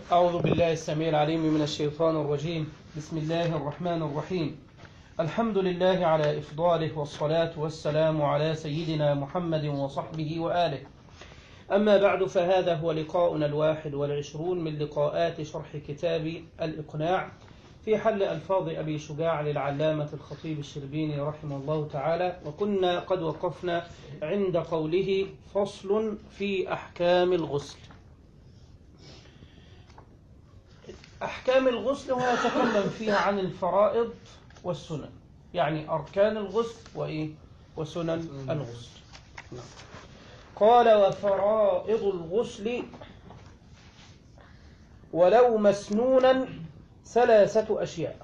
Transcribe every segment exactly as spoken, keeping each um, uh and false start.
أعوذ بالله السميع العليم من الشيطان الرجيم. بسم الله الرحمن الرحيم. الحمد لله على إفضاله، والصلاة والسلام على سيدنا محمد وصحبه وآله. أما بعد، فهذا هو لقاؤنا الواحد والعشرون من لقاءات شرح كتاب الإقناع في حل ألفاظ أبي شجاع للعلامة الخطيب الشربيني رحمه الله تعالى. وكنا قد وقفنا عند قوله: فصل في أحكام الغسل. أحكام الغسل هو يتكلم فيها عن الفرائض والسنن، يعني أركان الغسل وإيه وسنن الغسل. قال: وفرائض الغسل ولو مسنونا ثلاثة أشياء.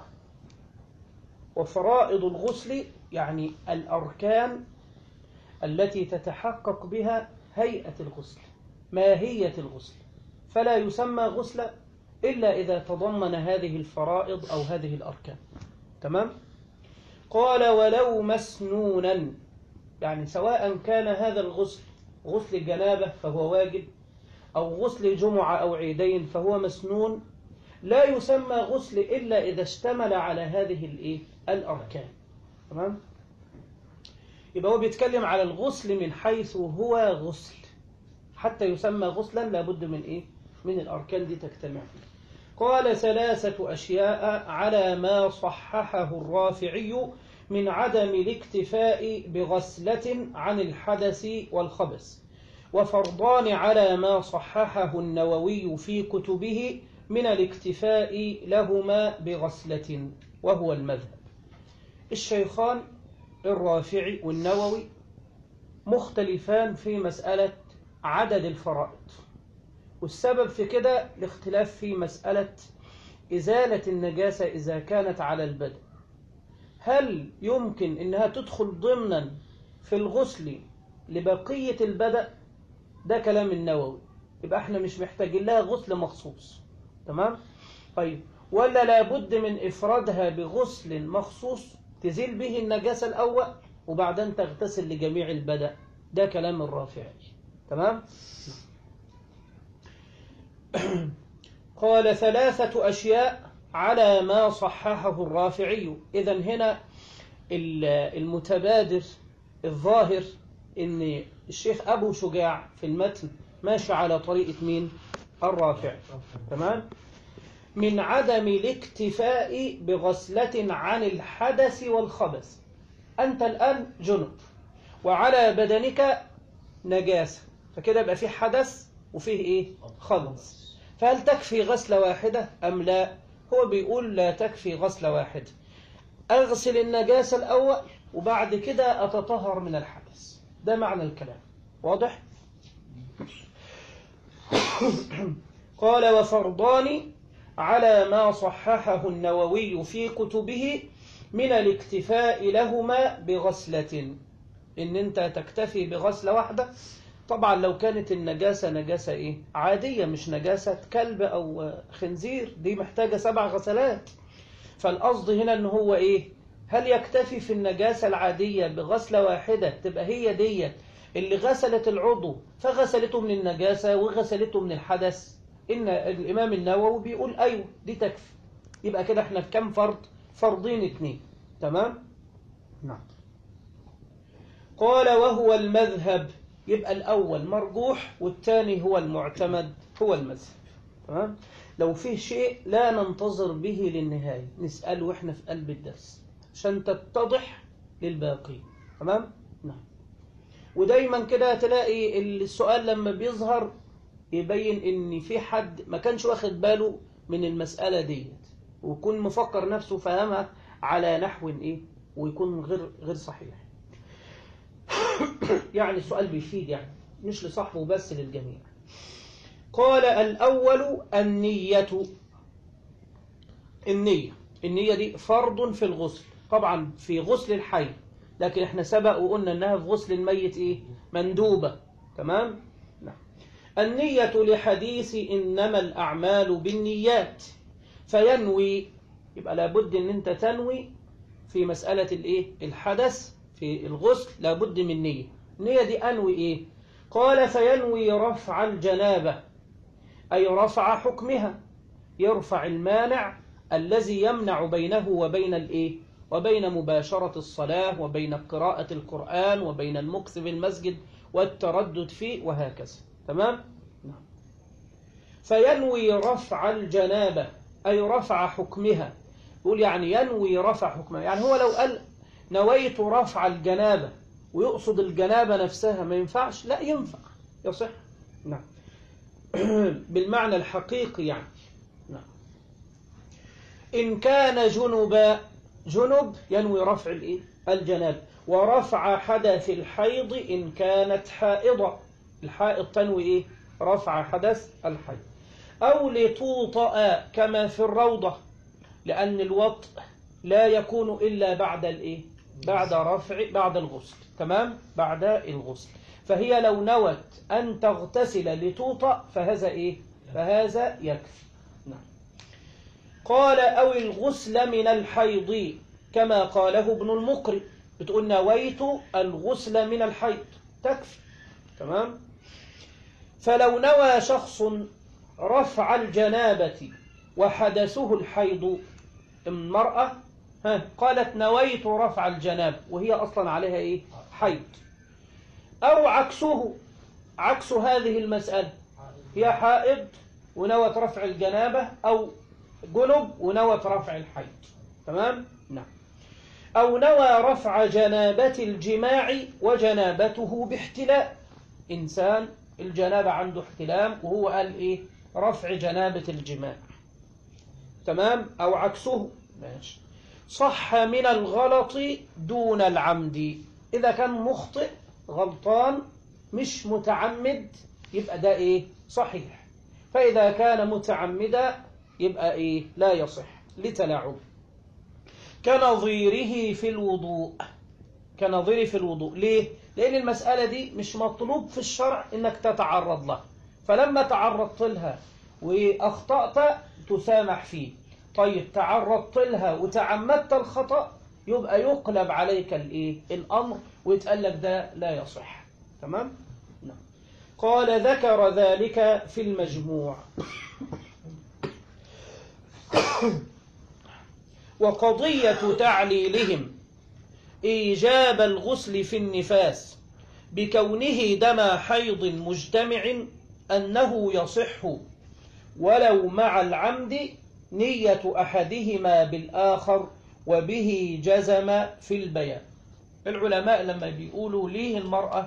وفرائض الغسل يعني الأركان التي تتحقق بها هيئة الغسل، ماهية الغسل، فلا يسمى غسلا إلا إذا تضمن هذه الفرائض أو هذه الأركان. تمام؟ قال: ولو مسنونا، يعني سواء كان هذا الغسل غسل الجنابة فهو واجب، أو غسل جمعة أو عيدين فهو مسنون، لا يسمى غسل إلا إذا اشتمل على هذه الإيه؟ الأركان. تمام؟ يبقى هو بيتكلم على الغسل من حيث هو غسل، حتى يسمى غسلا لابد من إيه؟ من الأركان دي تجتمع فيه. قال: ثلاثة أشياء على ما صححه الرافعي من عدم الاكتفاء بغسلة عن الحدث والخبث، وفرضان على ما صححه النووي في كتبه من الاكتفاء لهما بغسلة، وهو المذهب. الشيخان الرافعي والنووي مختلفان في مسألة عدد الفرائض، والسبب في كده الاختلاف في مسألة إزالة النجاسة إذا كانت على البدن. هل يمكن إنها تدخل ضمنا في الغسل لبقية البدن؟ ده كلام النووي، يبقى احنا مش محتاجين لها غسل مخصوص. تمام؟ طيب، ولا لابد من إفرادها بغسل مخصوص تزيل به النجاسة الأول وبعدين تغتسل لجميع البدن؟ ده كلام الرافعي. تمام؟ قال: ثلاثة أشياء على ما صححه الرافعي. إذن هنا المتبادر الظاهر إن الشيخ أبو شجاع في المتن ماشي على طريقة مين؟ الرافعي. تمام؟ من عدم الاكتفاء بغسلة عن الحدث والخبث. أنت الآن جنب وعلى بدنك نجاسة، فكده يبقى فيه حدث وفيه إيه؟ خبث. فهل تكفي غسلة واحدة أم لا؟ هو بيقول لا تكفي غسلة واحدة، أغسل النجاسة الأول وبعد كده أتطهر من الحدث. ده معنى الكلام. واضح؟ قال: وفرضان على ما صححه النووي في كتبه من الاكتفاء لهما بغسلة. إن أنت تكتفي بغسلة واحدة، طبعا لو كانت النجاسة نجاسة إيه؟ عادية، مش نجاسة كلب أو خنزير، دي محتاجة سبع غسلات. فالقصد هنا إن هو إيه؟ هل يكتفي في النجاسة العادية بغسلة واحدة تبقى هي دي اللي غسلت العضو فغسلته من النجاسة وغسلته من الحدث؟ إن الإمام النووي بيقول أيوه دي تكفي. يبقى كده احنا في كم فرض؟ فرضين اتنين. تمام؟ نعم. قال: وهو المذهب. يبقى الأول مرجوح والثاني هو المعتمد، هو المذهب. تمام؟ لو فيه شيء لا ننتظر به للنهاية نسأله وإحنا في قلب الدرس عشان تتضح للباقي. تمام؟ نعم. ودايما كده تلاقي السؤال لما بيظهر يبين إن في حد ما كانش واخد باله من المسألة ديت ويكون مفكر نفسه فهمها على نحو إيه ويكون غير غير صحيح. يعني السؤال بيفيد، يعني مش لصاحبه بس للجميع. قال: الأول النية. النية النية دي فرض في الغسل، طبعا في غسل الحي، لكن احنا سبق وقلنا انها في غسل الميت ايه؟ مندوبة. تمام؟ نعم. النية لحديث إنما الأعمال بالنيات، فينوي. يبقى لابد ان انت تنوي في مسألة الايه؟ الحدث في الغسل، لابد من نية. النية دي أنوي إيه؟ قال: فينوي رفع الجنابة، أي رفع حكمها، يرفع المانع الذي يمنع بينه وبين الإيه؟ وبين مباشرة الصلاة وبين قراءة القرآن وبين المكث في المسجد والتردد فيه وهكذا. تمام؟ نعم. فينوي رفع الجنابة أي رفع حكمها. يقول يعني ينوي رفع حكمها، يعني هو لو قال نويت رفع الجنابة ويقصد الجنابة نفسها ما ينفعش؟ لا ينفع، يصح. نعم. بالمعنى الحقيقي يعني. نعم. إن كان جنبا، جنب ينوي رفع الإيه؟ الجنابة، ورفع حدث الحيض إن كانت حائضة، الحائض تنوي إيه؟ رفع حدث الحيض. أو لتوطأ كما في الروضة، لأن الوطء لا يكون إلا بعد الإيه؟ بعد رفع، بعد الغسل. تمام؟ بعد الغسل. فهي لو نوت أن تغتسل لتوطأ فهذا إيه؟ فهذا يكفي. نعم. قال أو الغسل من الحيض كما قاله ابن المقري، بتقول نويت الغسل من الحيض تكفي. تمام. فلو نوى شخص رفع الجنابة وحدثه الحيض، المرأة ها قالت نويت رفع الجنابة وهي أصلا عليها إيه؟ حيض. أو عكسه، عكس هذه المسألة، هي حائض ونوت رفع الجنابة، أو جنب ونوت رفع الحيض. تمام؟ نعم. أو نوى رفع جنابة الجماع وجنابته باحتلام، إنسان الجنابة عنده احتلام وهو قال إيه؟ رفع جنابة الجماع. تمام؟ أو عكسه. ماشي. صح من الغلط دون العمد، إذا كان مخطئ غلطان مش متعمد يبقى ده إيه؟ صحيح. فإذا كان متعمدا يبقى إيه؟ لا يصح لتلاعب. كنظيره في الوضوء، كنظيره في الوضوء. ليه؟ لأن المسألة دي مش مطلوب في الشرع إنك تتعرض لها، فلما تعرضت لها وأخطأت تسامح فيه. طيب تعرضت لها وتعمدت الخطأ يبقى يقلب عليك الإيه؟ الأمر ويتقال لك ده لا يصح. تمام؟ نعم. قال ذكر ذلك في المجموع. وقضية تعليلهم إيجاب الغسل في النفاس بكونه دم حيض مجتمع أنه يصح ولو مع العمد نية أحدهما بالآخر وبه جزم في البيان. العلماء لما بيقولوا ليه المرأة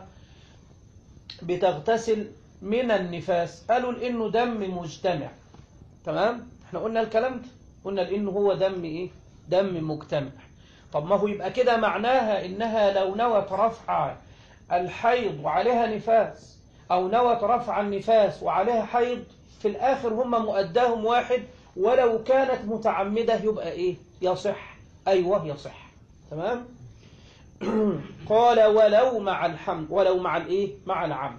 بتغتسل من النفاس قالوا لأنه دم مجتمع. تمام؟ احنا قلنا الكلام ده، قلنا لأنه هو دم إيه؟ دم مجتمع. طب ما هو يبقى كده معناها إنها لو نوت رفع الحيض وعليها نفاس أو نوت رفع النفاس وعليها حيض في الآخر هم مؤداهم واحد، ولو كانت متعمدة يبقى إيه؟ يصح. أيوه يصح. تمام؟ قال ولو مع الحمد، ولو مع الإيه؟ مع العمد.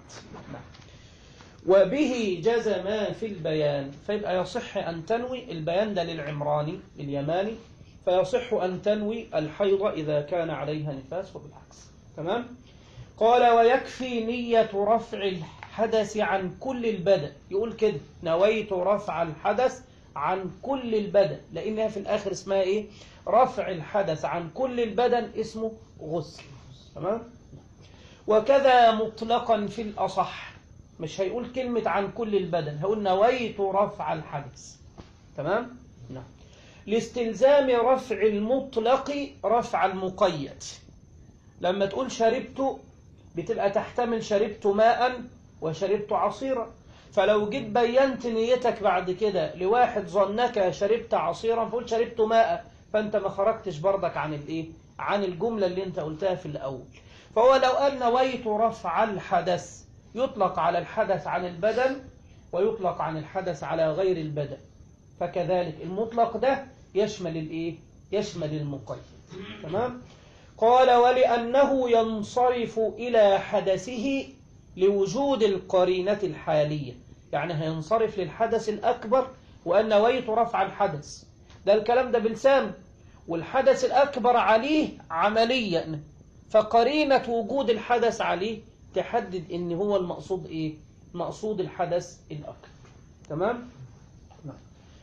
وبه جزم في البيان، فيبقى يصح أن تنوي، البيان ده للعمراني اليماني، فيصح أن تنوي الحيض إذا كان عليها نفاس وبالعكس. تمام؟ قال ويكفي نية رفع الحدث عن كل البدن، يقول كده نويت رفع الحدث عن كل البدن، لأنها في الآخر اسمها إيه؟ رفع الحدث عن كل البدن اسمه غسل. تمام؟ وكذا مطلقا في الأصح، مش هيقول كلمة عن كل البدن، هيقول نويت رفع الحدث. تمام؟ نعم. لاستلزام رفع المطلق رفع المقيد. لما تقول شربت بتبقى تحتمل شربت ماء وشربت عصيرا، فلو جيت بينت نيتك بعد كده لواحد ظنك شربت عصيرا فقلت شربت ماء، فانت ما خرجتش بردك عن الايه؟ عن الجملة اللي انت قلتها في الأول. فهو لو قال نويت رفع الحدث يطلق على الحدث عن البدن ويطلق عن الحدث على غير البدن، فكذلك المطلق ده يشمل الايه؟ يشمل المقيد. تمام؟ قال ولأنه ينصرف إلى حدثه لوجود القرينة الحالية، يعني هينصرف للحدث الأكبر وأن نويت رفع الحدث، ده الكلام ده بلسان، والحدث الأكبر عليه عمليا، فقرينة وجود الحدث عليه تحدد ان هو المقصود ايه؟ مقصود الحدث الأكبر. تمام؟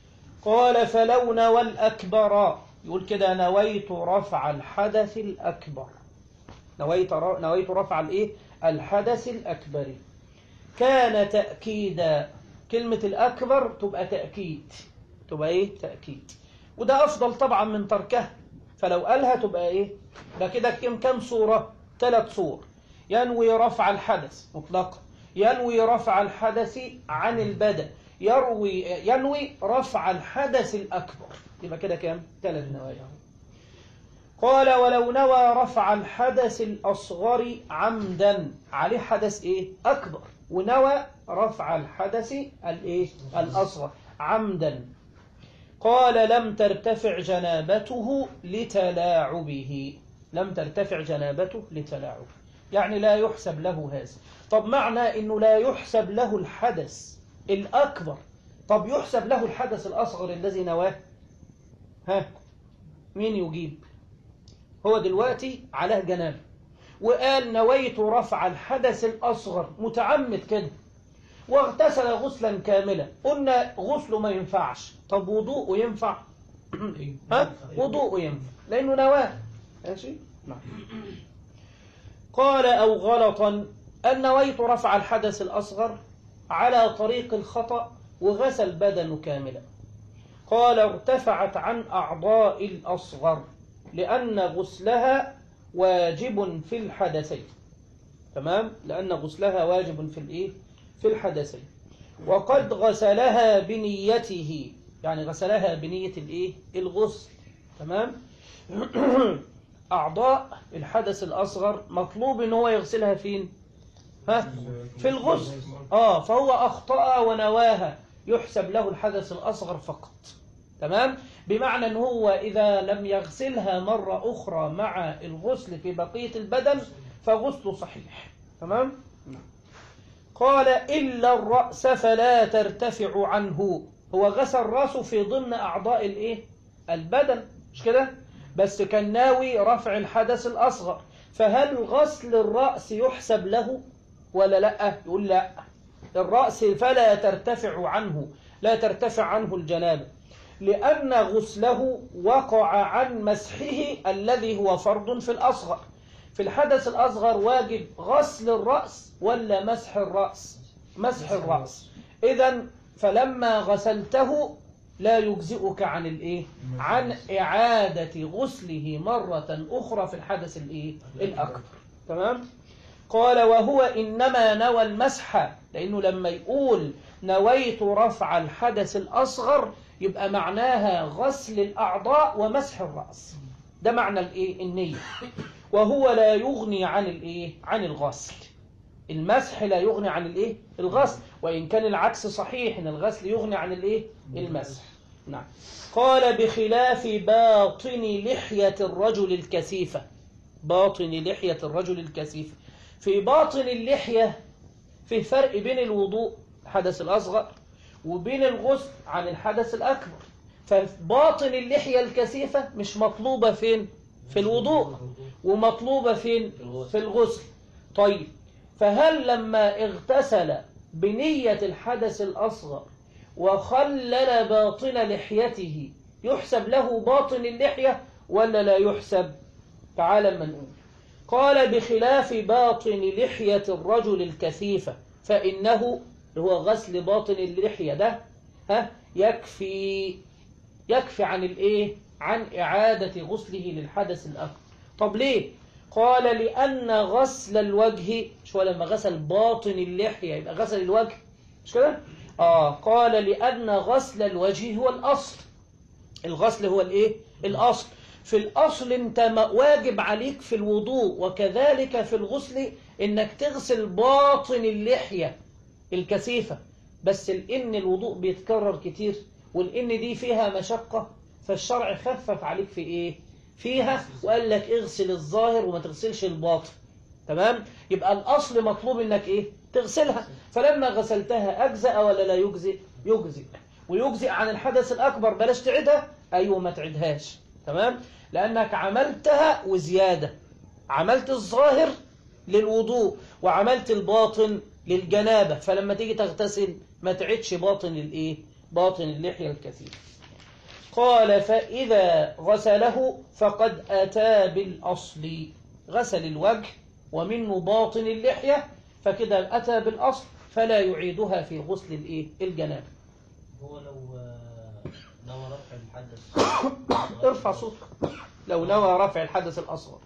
قال فلو نوى الأكبر، يقول كده نويت رفع الحدث الأكبر، نويت نويت رفع الايه الحدث الأكبر، كان تأكيدا. كلمة الأكبر تبقى تأكيد، تبقى ايه تأكيد، وده أفضل طبعا من تركها. فلو قالها تبقى ايه ده كده كم كم صورة؟ ثلاث صور. ينوي رفع الحدث مطلقا، ينوي رفع الحدث عن البدن، يروي ينوي رفع الحدث الأكبر، يبقى كده كام؟ ثلاث نوايا. قال ولو نوى رفع الحدث الأصغر عمدا، عليه حدث ايه أكبر، ونوى رفع الحدث الايه الأصغر عمدا، قال لم ترتفع جنابته لتلاعبه، لم ترتفع جنابته لتلاعبه، يعني لا يحسب له هذا. طب معنى انه لا يحسب له الحدث الأكبر، طب يحسب له الحدث الأصغر الذي نواه؟ ها مين يجيب؟ هو دلوقتي عليه جنابه وقال نويت رفع الحدث الأصغر متعمد كده، واغتسل غسلا كاملا، قلنا غسله ما ينفعش، طب وضوءه ينفع؟ ها وضوءه ينفع لأنه نواه. ماشي نعم. قال أو غلطا، أن نويت رفع الحدث الأصغر على طريق الخطأ وغسل بدنه كاملا، قال ارتفعت عن أعضاء الأصغر لأن غسلها واجب في الحدثين، تمام، لأن غسلها واجب في الإيه في الحدثين، وقد غسلها بنيته، يعني غسلها بنية الإيه الغسل، تمام. أعضاء الحدث الأصغر مطلوب إن هو يغسلها فين؟ ها في الغسل، آه فهو أخطأ ونواها، يحسب له الحدث الأصغر فقط، تمام، بمعنى أنه هو إذا لم يغسلها مرة أخرى مع الغسل في بقية البدن فغسله صحيح، تمام. قال إلا الرأس فلا ترتفع عنه، هو غسل رأسه في ضمن أعضاء الإيه البدن مش كده، بس كان ناوي رفع الحدث الأصغر، فهل غسل الرأس يحسب له ولا لا؟ يقول لا، الرأس فلا ترتفع عنه، لا ترتفع عنه الجنابة، لأن غسله وقع عن مسحه الذي هو فرض في الأصغر. في الحدث الأصغر واجب غسل الرأس ولا مسح الرأس؟ مسح الرأس. إذن فلما غسلته لا يجزئك عن الإيه؟ عن إعادة غسله مرة أخرى في الحدث الإيه؟ الأكبر، تمام. قال وهو إنما نوى المسح، لأنه لما يقول نويت رفع الحدث الأصغر يبقى معناها غسل الأعضاء ومسح الرأس، ده معنى الإيه النية. وهو لا يغني عن الإيه عن الغسل، المسح لا يغني عن الإيه الغسل، وإن كان العكس صحيح إن الغسل يغني عن الإيه المسح. نعم. قال بخلاف باطن لحية الرجل الكثيفة، باطن لحية الرجل الكثيفة، في باطن اللحية في فرق بين الوضوء الحدث الأصغر وبين الغسل عن الحدث الأكبر، فباطن اللحية الكثيفة مش مطلوبة فين؟ في الوضوء، ومطلوبة فين؟ في الغسل. طيب فهل لما اغتسل بنية الحدث الأصغر وخلل باطن لحيته يحسب له باطن اللحية ولا لا يحسب؟ تعال ما نقول. قال بخلاف باطن لحية الرجل الكثيفة فإنه هو غسل باطن اللحية ده ها يكفي يكفي عن الإيه؟ عن إعادة غسله للحدث الأكبر. طب ليه؟ قال لأن غسل الوجه، شو لما غسل باطن اللحية يبقى غسل الوجه مش كده؟ آه قال لأن غسل الوجه هو الأصل، الغسل هو الإيه؟ الأصل. في الأصل أنت واجب عليك في الوضوء وكذلك في الغسل إنك تغسل باطن اللحية الكثيفة، بس لأن الوضوء بيتكرر كتير ولأن دي فيها مشقة فالشرع خفف عليك في إيه؟ فيها وقال لك اغسل الظاهر وما تغسلش الباطن، تمام؟ يبقى الأصل مطلوب إنك إيه؟ تغسلها، فلما غسلتها أجزأ ولا لا يجزئ؟ يجزئ، ويجزئ عن الحدث الأكبر، بلاش تعيدها، أيوة ما تعيدهاش، تمام؟ لأنك عملتها وزيادة، عملت الظاهر للوضوء وعملت الباطن للجنابة، فلما تيجي تغتسل ما تعيدش باطن الإيه؟ باطن اللحية الكثيرة. قال فإذا غسله فقد أتى بالأصل، غسل الوجه ومنه باطن اللحية، فكده أتى بالأصل فلا يعيدها في غسل الإيه؟ الجنابة. هو لو نوى رفع الحدث ارفع صوتك. لو نوى رفع الحدث الأصغر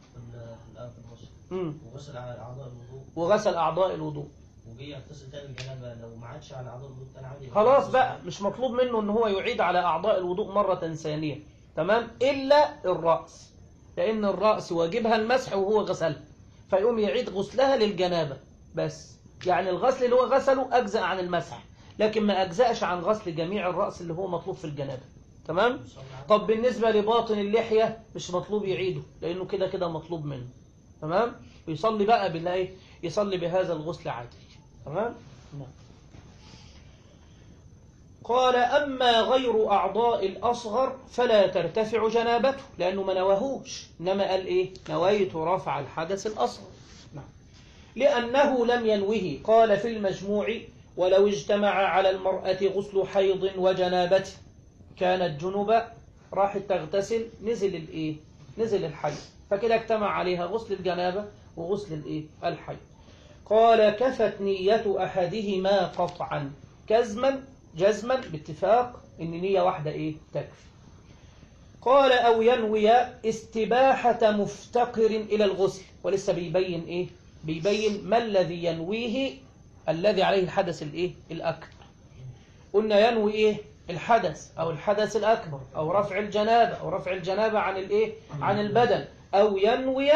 وغسل أعضاء الوضوء وغسل أعضاء الوضوء وجي يغتسل تاني الجنابة، لو ما عادش على أعضاء الوضوء تاني عادي خلاص بقى مش مطلوب منه ان هو يعيد على أعضاء الوضوء مرة ثانية، تمام، إلا الرأس، لأن الرأس واجبها المسح وهو غسلها، فيقوم يعيد غسلها للجنابة بس. يعني الغسل اللي هو غسله أجزأ عن المسح، لكن ما أجزأش عن غسل جميع الرأس اللي هو مطلوب في الجنابة، تمام. طب بالنسبة لباطن اللحية مش مطلوب يعيده، لأنه كده كده مطلوب منه، تمام. يصلي بقى بالله، يصلي بهذا الغسل عادي، تمام. نعم. قال أما غير أعضاء الأصغر فلا ترتفع جنابته، لأنه ما نواهوش، إنما قال إيه؟ نويت رفع الحدث الأصغر، نعم. لأنه لم ينوه. قال في المجموع ولو اجتمع على المرأة غسل حيض وجنابة كانت جنوبة، راحت تغتسل، نزل الإيه؟ نزل الحيض، فكده اجتمع عليها غسل الجنابة وغسل الإيه؟ الحيض. قال كفت نية أحدهما قطعا، جزما جزما باتفاق إن نية واحدة إيه؟ تكفي. قال أو ينوي استباحة مفتقر إلى الغسل، ولسه بيبين إيه؟ بيبين ما الذي ينويه الذي عليه الحدث الإيه؟ الأكبر. قلنا ينوي إيه؟ الحدث أو الحدث الأكبر أو رفع الجنابة أو رفع الجنابة عن الإيه؟ عن البدن، أو ينوي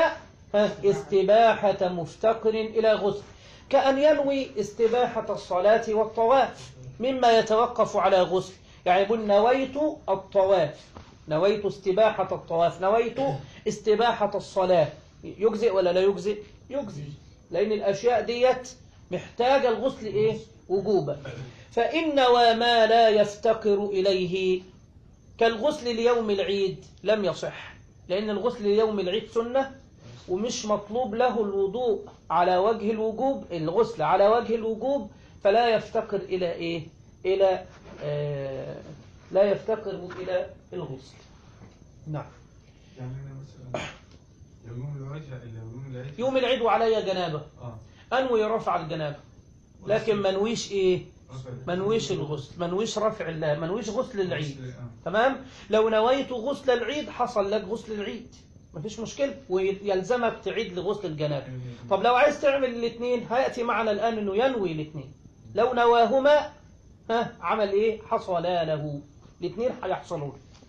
استباحة مفتقر إلى غسل، كأن ينوي استباحة الصلاة والطواف مما يتوقف على غسل. يعني يقول نويت الطواف، نويت استباحة الطواف، نويت استباحة الصلاة، يجزئ ولا لا يجزئ؟ يجزئ، لأن الأشياء ديت محتاجة الغسل إيه؟ وجوبا. فإن وما لا يفتقر إليه كالغسل ليوم العيد لم يصح، لأن الغسل ليوم العيد سنة ومش مطلوب له الوضوء على وجه الوجوب، الغسل على وجه الوجوب، فلا يفتقر إلى إيه؟ إلى آه لا يفتقر إلى الغسل. نعم. يعني مثلا يوم العيد يوم العيد يوم العيد وعلي جنابه، اه أنوي رفع الجنابه، لكن منويش إيه؟ منويش الغسل، منويش رفع الله، منويش غسل العيد، تمام. لو نويت غسل العيد حصل لك غسل العيد، مفيش مشكلة، ويلزمك تعيد لغسل الجنابة. طب لو عايز تعمل الاثنين هيأتي معنا الآن أنه ينوي الاثنين، لو نواهما ها عمل إيه؟ حصلا له، الاثنين هيحصلوا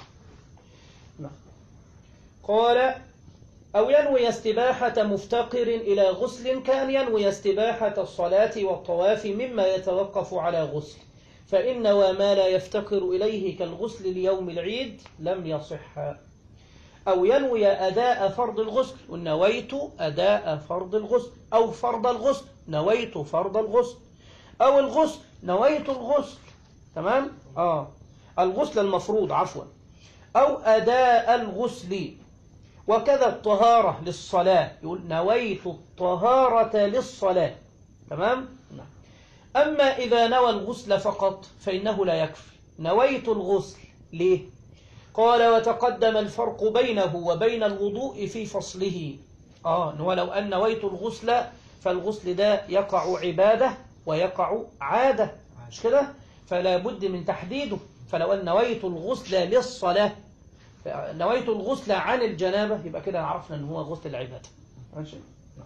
له. قال أو ينوي استباحة مفتقر إلى غسل كأن ينوي استباحة الصلاة والطواف مما يتوقف على غسل، فإن وما لا يفتقر إليه كالغسل ليوم العيد لم يصح. أو ينوي أداء فرض الغسل، ونويت أداء فرض الغسل، أو فرض الغسل، نويت فرض الغسل، أو الغسل نويت الغسل، تمام. آه الغسل المفروض عفوا، أو أداء الغسل. وكذا الطهارة للصلاة، يقول نويت الطهارة للصلاة، تمام. أما إذا نوى الغسل فقط فإنه لا يكفي. نويت الغسل ليه؟ قال وتقدم الفرق بينه وبين الوضوء في فصله. آه ولو أن نويت الغسل فالغسل ده يقع عبادة ويقع عادة، مش كده؟ فلا بد من تحديده. فلو أن نويت الغسل للصلاة، نويت الغسل عن الجنابة، يبقى كده عرفنا أنه هو غسل العبادة. ماشي.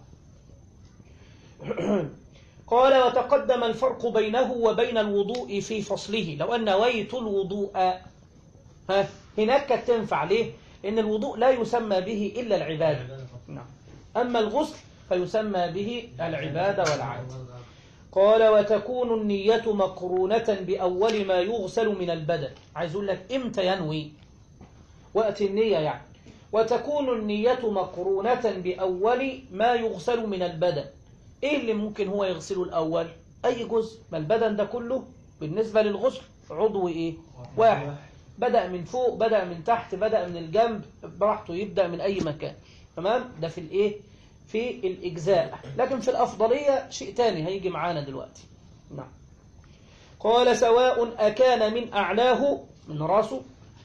قال وتقدم الفرق بينه وبين الوضوء في فصله. لو أن نويت الوضوء ها هناك كانت تنفع، ليه؟ لأن الوضوء لا يسمى به إلا العبادة، نعم. أما الغسل فيسمى به العبادة والعادة. قال وتكون النية مقرونة بأول ما يغسل من البدن. عايز أقول لك إمتى ينوي وقت النية يعني. وتكون النية مقرونة بأول ما يغسل من البدن. إيه اللي ممكن هو يغسله الأول؟ أي جزء، ما البدن ده كله بالنسبة للغسل عضو إيه؟ واحد. بدأ من فوق، بدأ من تحت، بدأ من الجنب، براحته يبدأ من أي مكان، تمام. ده في الإيه؟ في الإجزاء. لكن في الأفضلية شيء تاني هيجي معانا دلوقتي، نعم. قال سواء أكان من أعلاه من راسه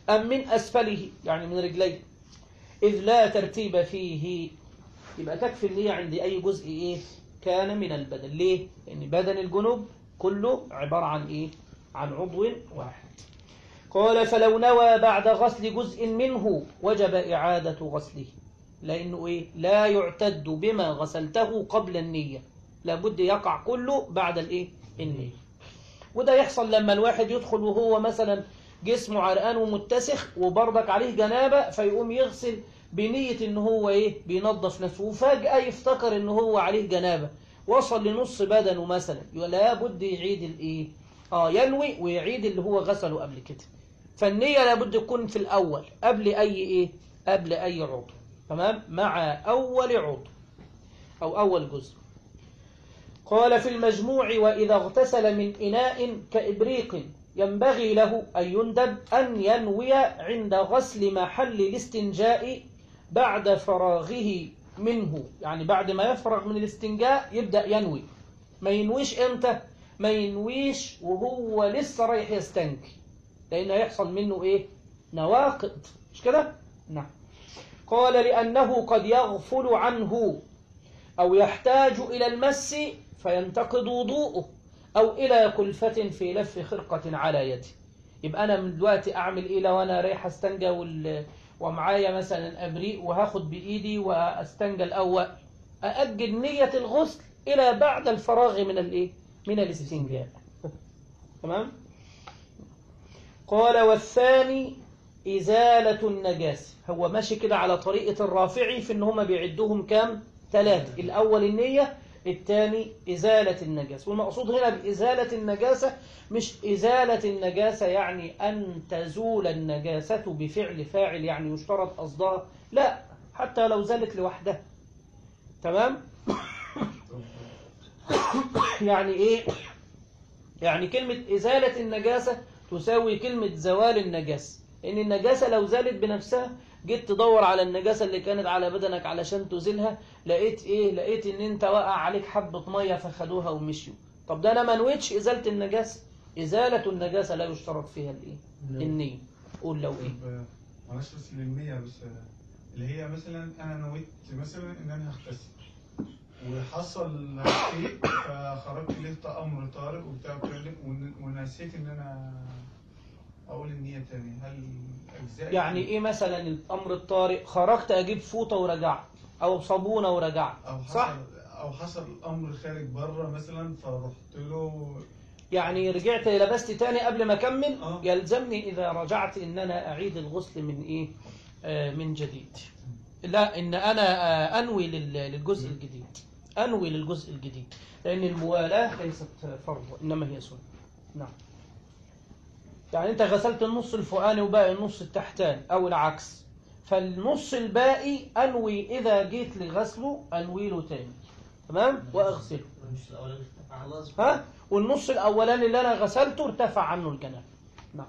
أم من أسفله يعني من رجليه، إذ لا ترتيب فيه. يبقى تكفي النية عند أي جزء إيه كان من البدن. ليه؟ لأن بدن الجنوب كله عبارة عن إيه؟ عن عضو واحد. قال فلو نوى بعد غسل جزء منه وجب إعادة غسله، لأنه إيه؟ لا يعتد بما غسلته قبل النية، لابد يقع كله بعد الإيه؟ النية. وده يحصل لما الواحد يدخل وهو مثلا جسمه عرقان ومتسخ وبرضك عليه جنابة، فيقوم يغسل بنية إن هو إيه؟ بينظف نفسه، وفجأة يفتكر إن هو عليه جنابة، وصل لنص بدنه مثلا، لابد يعيد الإيه؟ آه ينوي ويعيد اللي هو غسله قبل كده. فالنية لابد تكون في الأول قبل أي إيه؟ قبل أي عضو، تمام؟ مع أول عضو أو أول جزء. قال في المجموع وإذا اغتسل من إناء كإبريق ينبغي له أن يندب أن ينوي عند غسل محل الاستنجاء بعد فراغه منه، يعني بعد ما يفرغ من الاستنجاء يبدأ ينوي. ما ينويش إمتى؟ ما ينويش وهو لسه رايح يستنجي، لأن يحصل منه إيه؟ نواقض، مش كده؟ نعم. قال لأنه قد يغفل عنه أو يحتاج إلى المس فينتقض وضوءه، أو إلى كلفة في لف خرقة على يدي. يبقى أنا من دلوقتي أعمل إيه لو أنا رايح أستنجى وال... ومعايا مثلا أبريق وهاخد بإيدي وأستنجى الأول، أأجل نية الغسل إلى بعد الفراغ من الإيه؟ من الاستنجاء. تمام؟ قال والثاني إزالة النجاسة. هو ماشي كده على طريقة الرافعي في إن هما بيعدوهم كام؟ ثلاثة. الأول النية، الثاني إزالة النجاسة. والمقصود هنا بإزالة النجاسة مش إزالة النجاسة يعني أن تزول النجاسة بفعل فاعل، يعني يشترط قصدها، لا، حتى لو زالت لوحدها. تمام؟ يعني إيه؟ يعني كلمة إزالة النجاسة تساوي كلمة زوال النجاسة. إن النجاسة لو زالت بنفسها، جيت تدور على النجاسة اللي كانت على بدنك علشان تزيلها، لقيت إيه؟ لقيت إن أنت وقع عليك حبة مية فخدوها ومشيوا. طب ده أنا ما نويتش إزالة النجاسة. إزالة النجاسة لا يشترط فيها الإيه؟ النية. قول لو إيه؟ طب معلش بس للنية بس، اللي هي مثلا أنا نويت مثلا إن أنا هغتسل وحصل شيء فخرجت لقيت أمر طارئ وبتاع ون- ونسيت إن أنا أقول النية تاني، هل أجزاء؟ يعني إيه مثلا الأمر الطارئ؟ خرجت أجيب فوطة ورجعت، أو صابونة ورجعت، أو حصل صح؟ أو حصل أمر خارج بره مثلا فرحت له، يعني رجعت لبست تاني قبل ما أكمل، آه. يلزمني إذا رجعت إن أنا أعيد الغسل من إيه؟ آه من جديد. لا، إن أنا آه أنوي لل- للجزء الجديد، أنوي للجزء الجديد، لأن الموالاة ليست فرض إنما هي سنة. نعم. يعني أنت غسلت النص الفوقاني وباقي النص التحتاني أو العكس، فالنص الباقي أنوي إذا جيت لغسله أنوي له تاني، تمام؟ وأغسله. النص الأولاني ارتفع خلاص. ها؟ والنص الأولاني اللي أنا غسلته ارتفع عنه الجناب. نعم.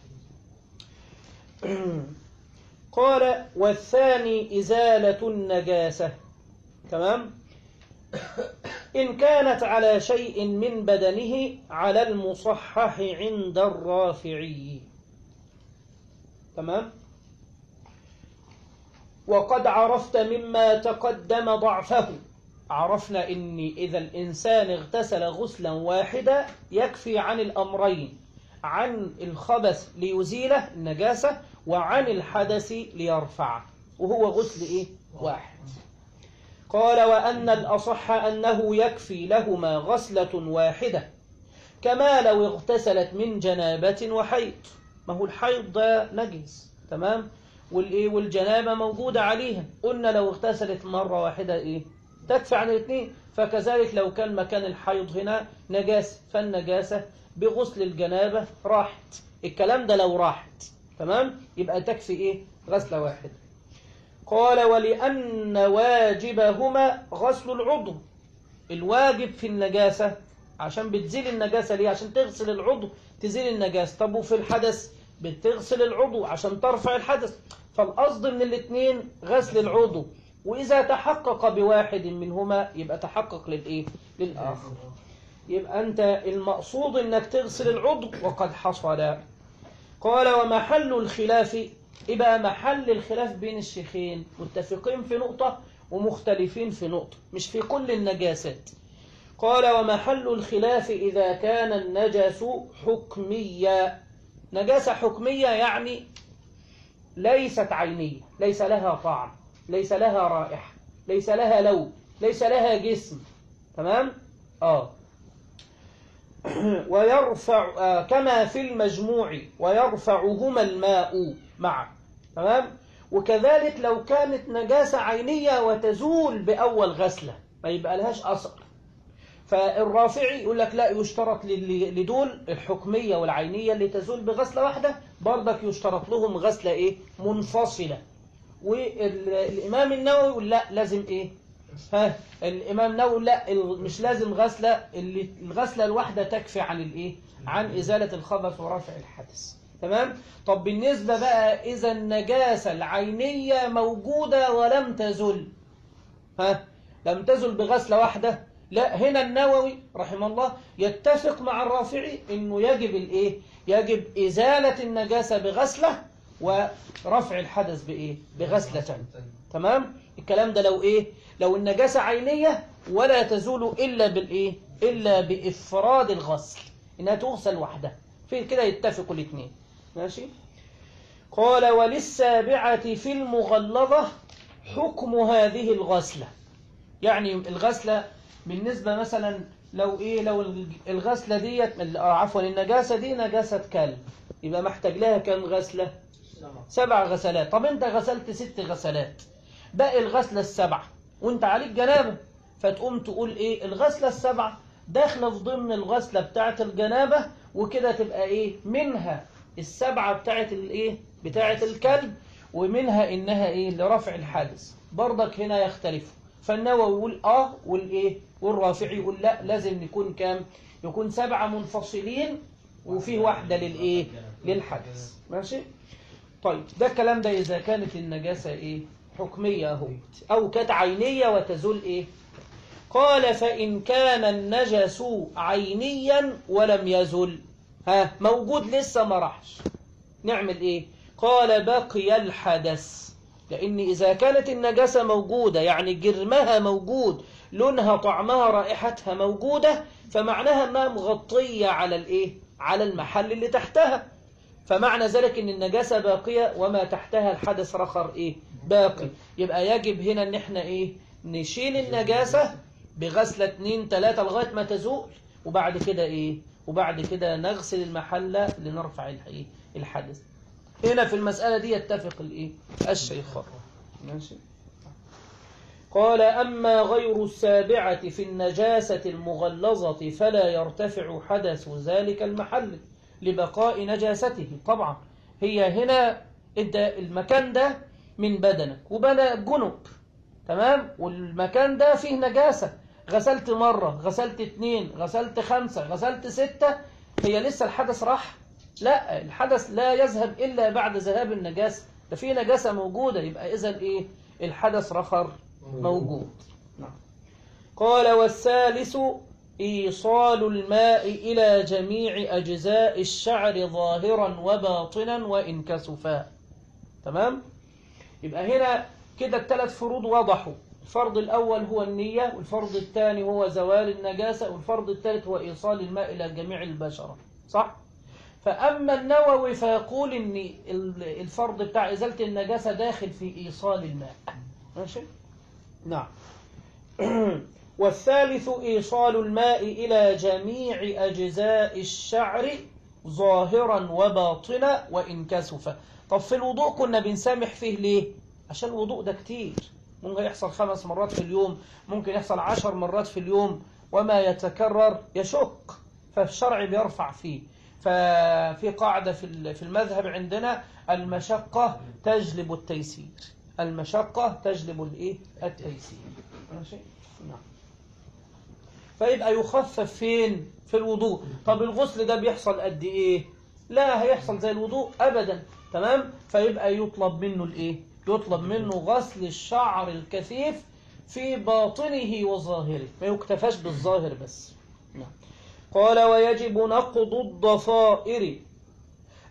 قال والثاني إزالة النجاسة. تمام؟ إن كانت على شيء من بدنه على المصحح عند الرافعي. تمام؟ وقد عرفت مما تقدم ضعفه. عرفنا إن إذا الإنسان اغتسل غسلا واحدا يكفي عن الأمرين، عن الخبث ليزيله النجاسة، وعن الحدث ليرفعه، وهو غسل إيه؟ واحد. قال وأن الأصح أنه يكفي لهما غسلة واحدة، كما لو اغتسلت من جنابة وحيض. ما هو الحيض ده نجس، تمام؟ والإيه؟ والجنابة موجودة عليها. قلنا لو اغتسلت مرة واحدة إيه؟ تكفي عن الاثنين. فكذلك لو كان مكان الحيض هنا نجاسة، فالنجاسة بغسل الجنابة راحت. الكلام ده لو راحت، تمام؟ يبقى تكفي إيه؟ غسلة واحدة. قال ولأن واجبهما غسل العضو. الواجب في النجاسة عشان بتزيل النجاسة ليه؟ عشان تغسل العضو تزيل النجاسة. طب وفي الحدث بتغسل العضو عشان ترفع الحدث. فالقصد من الاثنين غسل العضو، وإذا تحقق بواحد منهما يبقى تحقق للإيه؟ للآخر. يبقى أنت المقصود أنك تغسل العضو وقد حصل. قال ومحل الخلاف، يبقى محل الخلاف بين الشيخين متفقين في نقطة ومختلفين في نقطة، مش في كل النجاسات. قال ومحل الخلاف إذا كان النجس حكميا. نجاسة حكمية يعني ليست عينية، ليس لها طعم، ليس لها رائحة، ليس لها لون، ليس لها جسم. تمام؟ آه ويرفع آه كما في المجموع ويرفعهما الماء معا. تمام؟ وكذلك لو كانت نجاسة عينية وتزول بأول غسلة ما يبقى لهاش أثر، فالرافعي يقول لك لا، يشترط لدول الحكمية والعينية اللي تزول بغسلة واحدة برضك يشترط لهم غسلة إيه؟ منفصلة. والإمام النووي يقول لا، لازم إيه؟ ها الإمام النووي لا، مش لازم غسلة، اللي الغسلة الواحدة تكفي عن الإيه؟ عن إزالة الخبث ورفع الحدث. تمام؟ طب بالنسبة بقى إذا النجاسة العينية موجودة ولم تزل، ها لم تزل بغسلة واحدة، لا، هنا النووي رحمه الله يتفق مع الرافعي إنه يجب الإيه؟ يجب إزالة النجاسة بغسلة ورفع الحدث بإيه؟ بغسلة. تمام؟ الكلام ده لو إيه؟ لو النجاسة عينية ولا تزول إلا بالإيه؟ إلا بإفراد الغسل، إنها تغسل وحدها. في كده يتفقوا الاثنين. ماشي؟ قال وللسابعة في المغلظة حكم هذه الغسلة. يعني الغسلة بالنسبة مثلا لو إيه؟ لو الغسلة ديت عفوا النجاسة دي نجاسة كلب، يبقى محتاج لها كم غسلة؟ سبع غسلات. طب أنت غسلت ست غسلات، باقي الغسلة السبعة وأنت عليك جنابة، فتقوم تقول إيه؟ الغسلة السبعة داخلة في ضمن الغسلة بتاعة الجنابة، وكده تبقى إيه؟ منها السبعة بتاعة الإيه؟ بتاعة الكلب، ومنها إنها إيه؟ لرفع الحدث. برضك هنا يختلفوا، فالنووي يقول آه والإيه؟ والرافعي يقول لا، لازم يكون كام؟ يكون سبعة منفصلين وفيه واحدة للإيه؟ للحدث. ماشي؟ طيب ده الكلام ده إذا كانت النجاسة إيه؟ حكمية أهو، أو كانت عينية وتزول إيه؟ قال فإن كان النجس عينيا ولم يزل، ها موجود لسه ما راحش، نعمل إيه؟ قال بقي الحدث. لأن إذا كانت النجاسة موجودة يعني جرمها موجود، لونها طعمها رائحتها موجودة، فمعناها أنها مغطية على الإيه؟ على المحل اللي تحتها، فمعنى ذلك أن النجاسة باقية وما تحتها الحدث رخر إيه؟ باقي. يبقى يجب هنا أن احنا إيه؟ نشيل النجاسة بغسلة اتنين تلاتة لغاية ما تزول، وبعد كده إيه؟ وبعد كده نغسل المحل لنرفع الإيه؟ الحدث. هنا في المسألة دي يتفق الإيه؟ الشيخان. ماشي؟ قال أما غير السابعة في النجاسة المغلظة فلا يرتفع حدث ذلك المحل لبقاء نجاسته. طبعا هي هنا انت المكان ده من بدنك وبنى جنب، تمام، والمكان ده فيه نجاسة، غسلت مرة، غسلت اتنين، غسلت خمسة، غسلت ستة، هي لسه الحدث راح؟ لا، الحدث لا يذهب إلا بعد ذهاب النجاسة، ده فيه نجاسة موجودة، يبقى إذن إيه؟ الحدث رخر موجود. نعم. قال والثالث إيصال الماء إلى جميع أجزاء الشعر ظاهرا وباطنا وإن كسفا. تمام؟ يبقى هنا كده الثلاث فروض وضحوا. الفرض الأول هو النية، والفرض الثاني هو زوال النجاسة، والفرض الثالث هو إيصال الماء إلى جميع البشرة. صح؟ فأما النووي فيقول إن الفرض بتاع إزالة النجاسة داخل في إيصال الماء. ماشي؟ نعم. والثالث إيصال الماء إلى جميع أجزاء الشعر ظاهرا وباطنا وإن كسف. طب في الوضوء كنا بنسامح فيه ليه؟ عشان الوضوء ده كتير، ممكن يحصل خمس مرات في اليوم، ممكن يحصل عشر مرات في اليوم، وما يتكرر يشق، فالشرع بيرفع فيه. ففي قاعدة في المذهب عندنا المشقة تجلب التيسير، المشقة تجلب الايه؟ التيسير. ماشي؟ نعم. فيبقى يخفف فين؟ في الوضوء. طب الغسل ده بيحصل قد ايه؟ لا هيحصل زي الوضوء ابدا. تمام؟ فيبقى يطلب منه الايه؟ يطلب منه غسل الشعر الكثيف في باطنه وظاهره، ما يكتفاش بالظاهر بس. نعم. قال ويجب نقض الضفائر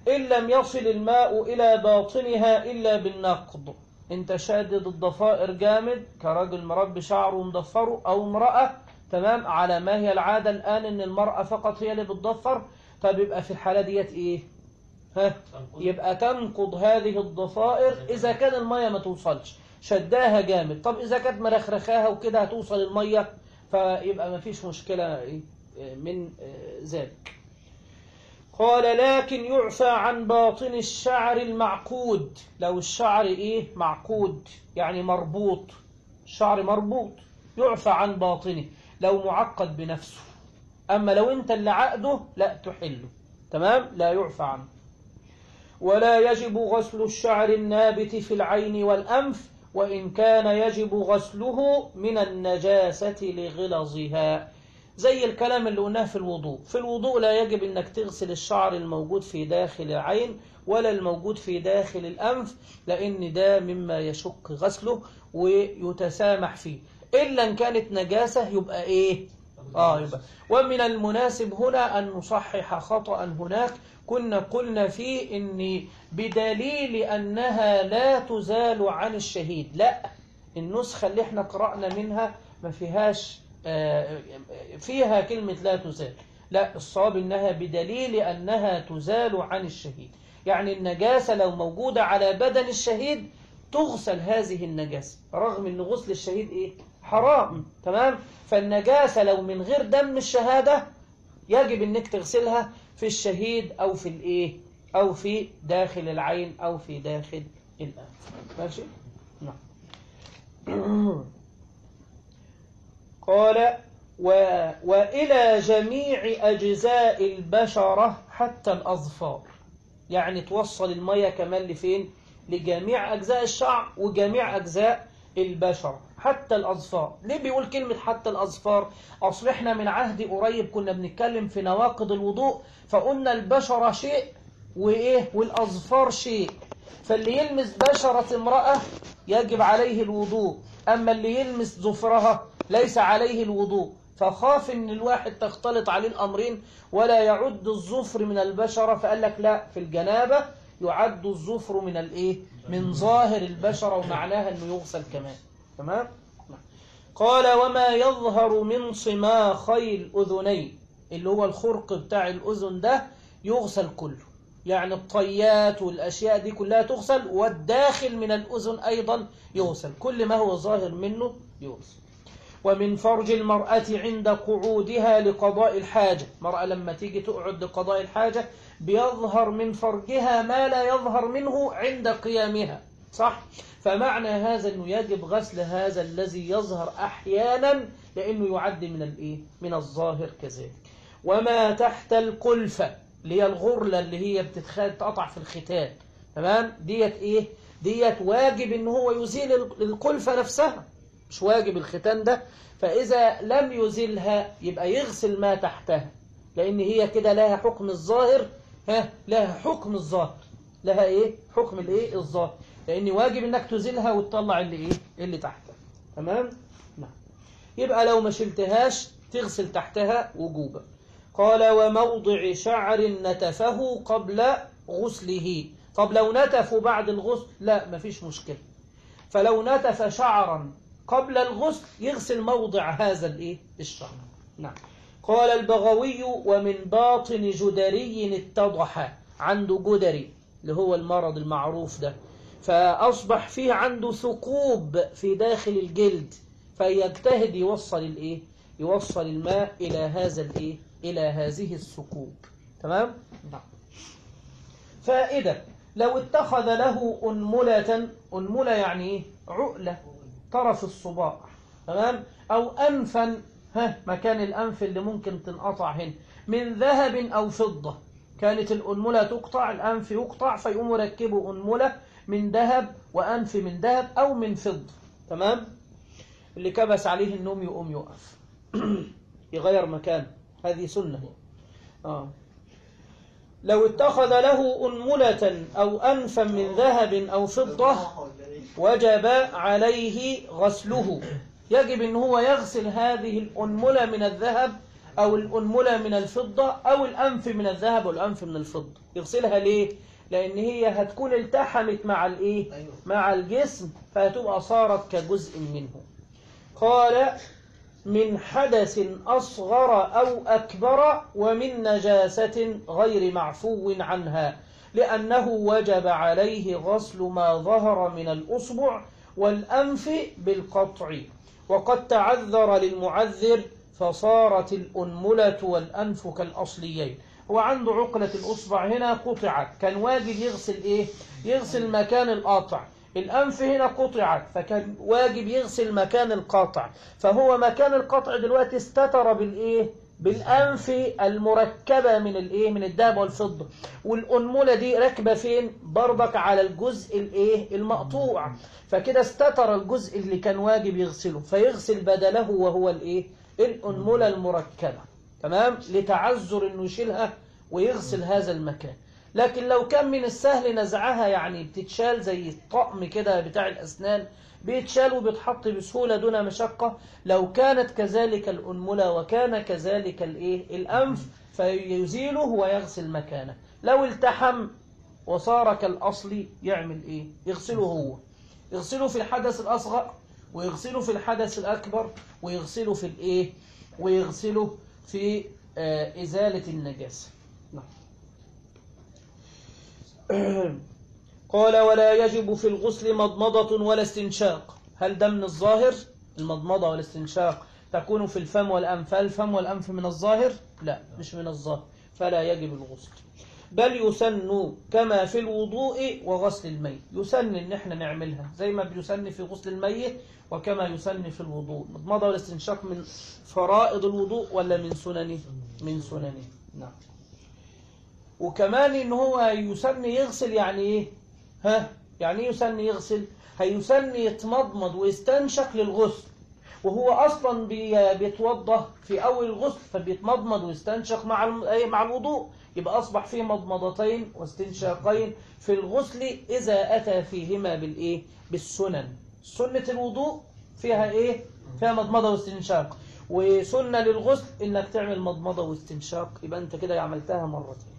إن لم يصل الماء إلى باطنها إلا بالنقض. أنت شادد الضفائر جامد كراجل مربي شعره ومضفره أو امرأة، تمام، على ما هي العادة الآن إن المرأة فقط هي اللي بتضفر. طب يبقى في الحالة ديت إيه؟ ها؟ يبقى تنقض هذه الضفائر إذا كان المية ما توصلش، شداها جامد. طب إذا كانت مرخرخاها وكده هتوصل المية، فيبقى ما فيش مشكلة من ذلك. قال لكن يعفى عن باطن الشعر المعقود. لو الشعر إيه؟ معقود، يعني مربوط، الشعر مربوط، يعفى عن باطنه لو معقد بنفسه. أما لو أنت اللي عقده لا تحله، تمام، لا يعفى عنه. ولا يجب غسل الشعر النابت في العين والأنف، وإن كان يجب غسله من النجاسة لغلظها. زي الكلام اللي قلناه في الوضوء. في الوضوء لا يجب أنك تغسل الشعر الموجود في داخل العين ولا الموجود في داخل الأنف، لأن ده مما يشك غسله ويتسامح فيه، إلا إن كانت نجاسة يبقى إيه؟ آه يبقى. ومن المناسب هنا أن نصحح خطأ هناك كنا قلنا فيه إن بدليل أنها لا تزال عن الشهيد. لا، النسخة اللي احنا قرأنا منها ما فيهاش آه فيها كلمة لا تزال. لا، الصواب إنها بدليل أنها تزال عن الشهيد، يعني النجاسة لو موجودة على بدن الشهيد تغسل هذه النجاسة، رغم أن غسل الشهيد إيه؟ حرام، تمام. فالنجاسة لو من غير دم الشهادة يجب أنك تغسلها في الشهيد أو في الإيه؟ أو في داخل العين أو في داخل الأنف. ماشي؟ نعم. قال و... وإلى جميع أجزاء البشرة حتى الأظفار، يعني توصل المية كمان لفين؟ لجميع أجزاء الشعر وجميع أجزاء البشرة حتى الأظفار. ليه بيقول كلمة حتى الأظفار؟ أصل إحنا من عهد قريب كنا بنتكلم في نواقض الوضوء، فقلنا البشرة شيء وإيه؟ والأظفار شيء. فاللي يلمس بشرة امرأة يجب عليه الوضوء، أما اللي يلمس ظفرها ليس عليه الوضوء. فخاف ان الواحد تختلط عليه الأمرين ولا يعد الظفر من البشرة، فقال لك لا، في الجنابة يعد الظفر من الايه؟ من ظاهر البشرة، ومعناها انه يغسل كمان، تمام. قال وما يظهر من صماخي الأذنين، اللي هو الخرق بتاع الأذن ده، يغسل كله، يعني الطيات والأشياء دي كلها تغسل، والداخل من الأذن أيضا يغسل، كل ما هو ظاهر منه يغسل. ومن فرج المرأة عند قعودها لقضاء الحاجة، المرأة لما تيجي تقعد لقضاء الحاجة بيظهر من فرجها ما لا يظهر منه عند قيامها، صح؟ فمعنى هذا أنه يجب غسل هذا الذي يظهر أحيانا، لأنه يعد من الإيه؟ من الظاهر كذلك. وما تحت القلفة، اللي هي الغرلة اللي هي بتتقطع في الختان، تمام؟ ديت إيه؟ ديت واجب أنه هو يزيل القلفة نفسها، مش واجب الختان ده. فإذا لم يزلها يبقى يغسل ما تحتها، لأن هي كده لها حكم الظاهر، ها، لها حكم الظاهر، لها إيه؟ حكم الإيه؟ الظاهر، لأن واجب إنك تزيلها وتطلع اللي إيه؟ اللي تحتها، تمام؟ نعم. يبقى لو ما شلتهاش تغسل تحتها وجوبا. قال وموضع شعر نتفه قبل غسله. طب لو نتفوا بعد الغسل لا، مفيش مشكلة. فلو نتف شعرا قبل الغسل يغسل موضع هذا الايه؟ الشعر. نعم. قال البغوي ومن باطن جدري اتضح، عنده جدري اللي هو المرض المعروف ده، فأصبح فيه عنده ثقوب في داخل الجلد، فيجتهد يوصل الايه؟ يوصل الماء إلى هذا الايه؟ إلى هذه الثقوب، تمام؟ نعم. فإذا لو اتخذ له أنملة، أنملة يعني ايه؟ عقلة، طرف الصباع، تمام، أو أنفا، ها، مكان الأنف اللي ممكن تنقطع هنا، من ذهب أو فضة. كانت الأنملة تقطع، الأنف يقطع، فيقوم يركبوا أنملة من ذهب وأنف من ذهب أو من فضة، تمام. اللي كبس عليه النوم يقوم يقف يغير مكان، هذه سنة. آه. لو اتخذ له أنملة أو أنفا من ذهب أو فضة وجب عليه غسله، يجب أن هو يغسل هذه الأنملة من الذهب أو الأنملة من الفضة أو الأنف من الذهب والأنف من الفضة. يغسلها ليه؟ لأن هي هتكون التحمت مع الإيه؟ مع الجسم، فهتبقى صارت كجزء منه. قال من حدث أصغر أو أكبر ومن نجاسة غير معفو عنها، لأنه وجب عليه غسل ما ظهر من الأصبع والأنف بالقطع، وقد تعذر للمعذر فصارت الأنملة والأنف كالأصليين. هو عنده عقلة الأصبع هنا قطعت، كان واجب يغسل إيه؟ يغسل مكان القاطع. الأنف هنا قطعت، فكان واجب يغسل مكان القاطع، فهو مكان القطع دلوقتي استتر بالإيه؟ بالأنف المركبة من الإيه؟ من الذهب والفضة. والأنملة دي راكبة فين؟ برضك على الجزء الإيه؟ المقطوع، فكده استتر الجزء اللي كان واجب يغسله، فيغسل بدله وهو الإيه؟ الأنملة المركبة. تمام؟ لتعذر إنه يشيلها ويغسل هذا المكان. لكن لو كان من السهل نزعها، يعني بتتشال زي الطقم كده بتاع الأسنان، بيتشال وبيتحط بسهولة دون مشقة. لو كانت كذلك الأنملة وكان كذلك الإيه؟ الأنف، فيزيله ويغسل مكانه. لو التحم وصار كالأصل يعمل إيه؟ يغسله هو، يغسله في الحدث الأصغر ويغسله في الحدث الأكبر ويغسله في الإيه؟ ويغسله في آه إزالة النجاسة. قال ولا يجب في الغسل مضمضة ولا استنشاق. هل ده من الظاهر؟ المضمضة والاستنشاق تكون في الفم والأنف. هل الفم والأنف من الظاهر؟ لا، مش من الظاهر، فلا يجب الغسل. بل يسن كما في الوضوء وغسل الميت. يسن ان احنا نعملها زي ما بيسن في غسل الميت وكما يسن في الوضوء. المضمضة والاستنشاق من فرائض الوضوء ولا من سننه؟ من سننه. نعم. وكمان ان هو يسن يغسل، يعني ايه؟ ها؟ يعني ايه يسن يغسل؟ هيسن يتمضمض ويستنشق للغسل، وهو اصلا بيتوضا في اول الغسل، فبيتمضمض ويستنشق مع مع الوضوء، يبقى اصبح فيه مضمضتين واستنشاقين في الغسل اذا اتى فيهما بالايه؟ بالسنن. سنة الوضوء فيها ايه؟ فيها مضمضة واستنشاق، وسنة للغسل انك تعمل مضمضة واستنشاق، يبقى انت كده عملتها مرتين.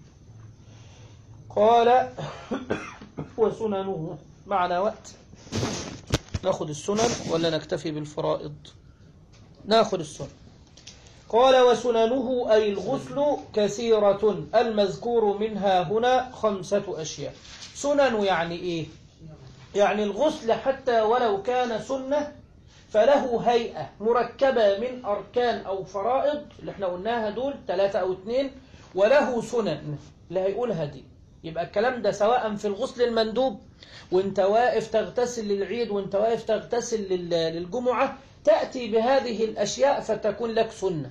قال وسننه. معنا وقت ناخد السنن ولا نكتفي بالفرائض؟ ناخد السنن. قال وسننه أي الغسل كثيرة، المذكور منها هنا خمسة أشياء. سنن يعني إيه؟ يعني الغسل حتى ولو كان سنة فله هيئة مركبة من أركان أو فرائض اللي احنا قلناها دول ثلاثة أو اثنين، وله سنن اللي هيقولها دي. يبقى الكلام ده سواء في الغسل المندوب وانت واقف تغتسل للعيد وانت واقف تغتسل للجمعة، تأتي بهذه الأشياء فتكون لك سنة.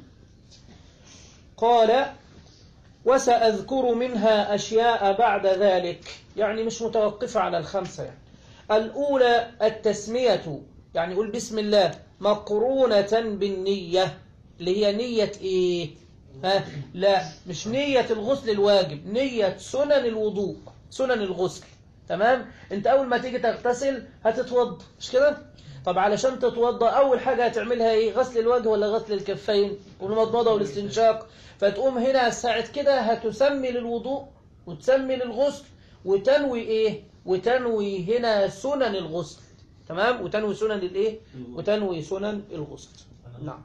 قال وسأذكر منها أشياء بعد ذلك، يعني مش متوقفة على الخمسة. يعني الأولى التسمية، يعني يقول بسم الله مقرونة بالنية، اللي هي نية إيه؟ ها؟ لا، مش نية الغسل الواجب، نية سنن الوضوء، سنن الغسل. تمام؟ انت أول ما تيجي تغتسل هتتوضى، مش كده؟ طب علشان تتوضى أول حاجة هتعملها إيه؟ غسل الوجه ولا غسل الكفين والمضمضة والاستنشاق. فتقوم هنا ساعة كده هتسمي للوضوء وتسمي للغسل وتنوي إيه؟ وتنوي هنا سنن الغسل. تمام؟ وتنوي سنن الإيه؟ وتنوي سنن الغسل. نعم.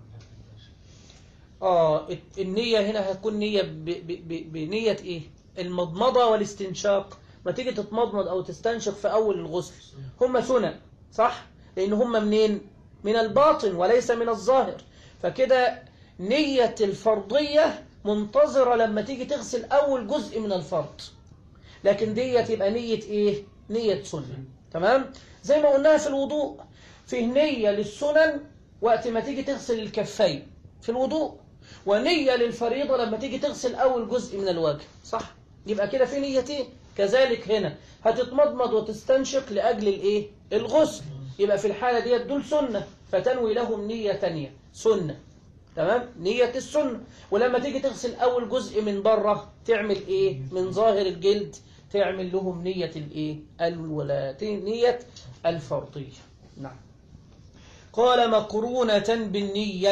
آه النية هنا هتكون نية ب ب ب بنية إيه؟ المضمضة والاستنشاق. ما تيجي تتمضمض أو تستنشق في أول الغسل هم سنن، صح؟ لأن هم منين؟ من الباطن وليس من الظاهر. فكده نية الفرضية منتظرة لما تيجي تغسل أول جزء من الفرض، لكن دي تبقى نية إيه؟ نية سنة. تمام؟ زي ما قلناها في الوضوء، فيه نية للسنن وقت ما تيجي تغسل الكفين في الوضوء، ونية للفريضة لما تيجي تغسل أول جزء من الوجه، صح؟ يبقى كده في نيتين. كذلك هنا هتتمضمض وتستنشق لأجل الإيه؟ الغسل، يبقى في الحالة دي دول سنة، فتنوي لهم نية تانية سنة. تمام؟ نية السنة. ولما تيجي تغسل أول جزء من بره تعمل إيه؟ من ظاهر الجلد تعمل لهم نية الإيه؟ الولاتين، نية الفرضية. نعم. قال مقرونة بالنية،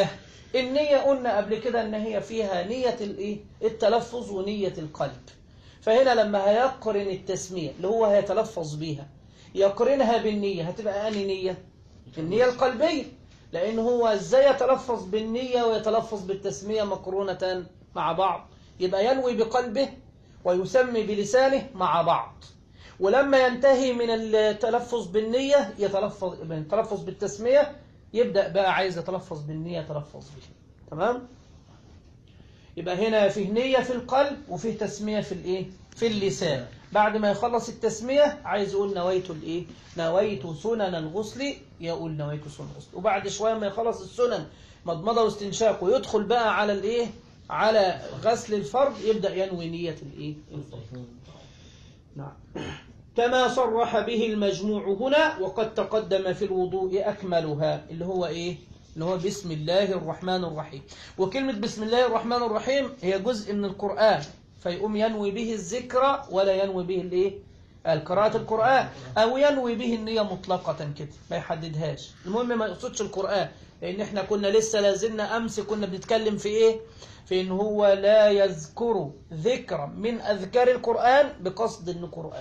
النية قلنا قبل كده ان هي فيها نية الايه التلفظ ونية القلب. فهنا لما هيقرن التسمية اللي هو هيتلفظ بيها يقرنها بالنية، هتبقى أنهي نية؟ النية القلبية، لأن هو ازاي يتلفظ بالنية ويتلفظ بالتسمية مقرونة مع بعض؟ يبقى ينوي بقلبه ويسمي بلسانه مع بعض، ولما ينتهي من التلفظ بالنية يتلفظ من التلفظ بالتسمية، يبدأ بقى عايز يتلفظ بالنية يتلفظ بها. تمام؟ يبقى هنا فيه نية في القلب وفيه تسمية في الايه؟ في اللسان. بعد ما يخلص التسمية عايز يقول نويت الايه؟ نويت سنن الغسل، يقول نويت سنن الغسل. وبعد شوية ما يخلص السنن مضمضة واستنشاق ويدخل بقى على الايه؟ على غسل الفرض، يبدأ ينوي نية الايه؟ الفرض. نعم. كما صرح به المجموع هنا، وقد تقدم في الوضوء أكملها اللي هو إيه؟ اللي هو بسم الله الرحمن الرحيم. وكلمة بسم الله الرحمن الرحيم هي جزء من القرآن، فيقوم ينوي به الذكر ولا ينوي به الإيه؟ القراءة القرآن، أو ينوي به النية مطلقة كده ما يحددهاش. المهم ما يقصدش القرآن، لأن إحنا كنا لسه لازلنا أمس كنا بنتكلم في إيه؟ في إن هو لا يذكر ذكرا من أذكار القرآن بقصد إنه قرآن.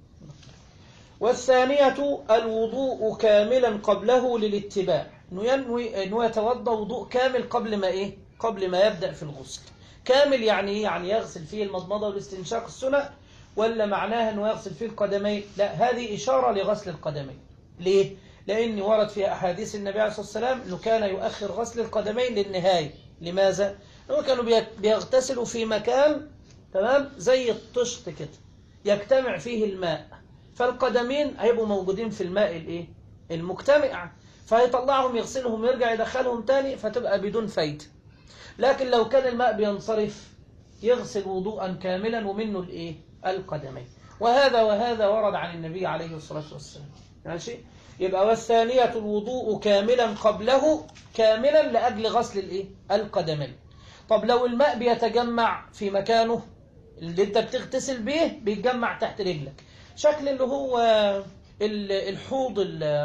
والثانية الوضوء كاملا قبله للاتباع، إنه ينوي إنه يتوضأ وضوء كامل قبل ما إيه؟ قبل ما يبدأ في الغسل. كامل يعني إيه؟ يعني يغسل فيه المضمضة والاستنشاق السنة، ولا معناها إنه يغسل فيه القدمين؟ لا، هذه إشارة لغسل القدمين. ليه؟ لأن ورد في أحاديث النبي عليه الصلاة والسلام إنه كان يؤخر غسل القدمين للنهاية. لماذا؟ لأنه كانوا بيغتسلوا في مكان تمام زي الطشت كده يجتمع فيه الماء، فالقدمين هيبقوا موجودين في الماء الايه المجتمع، فهيطلعهم يغسلهم يرجع يدخلهم تاني فتبقى بدون فايدة. لكن لو كان الماء بينصرف يغسل وضوءا كاملا ومنه الايه القدمين. وهذا وهذا ورد عن النبي عليه الصلاة والسلام. ماشي؟ يبقى والثانية الوضوء كاملا قبله، كاملا لأجل غسل الايه القدمين. طب لو الماء بيتجمع في مكانه اللي انت بتغتسل به بيتجمع تحت رجلك، شكل اللي هو الحوض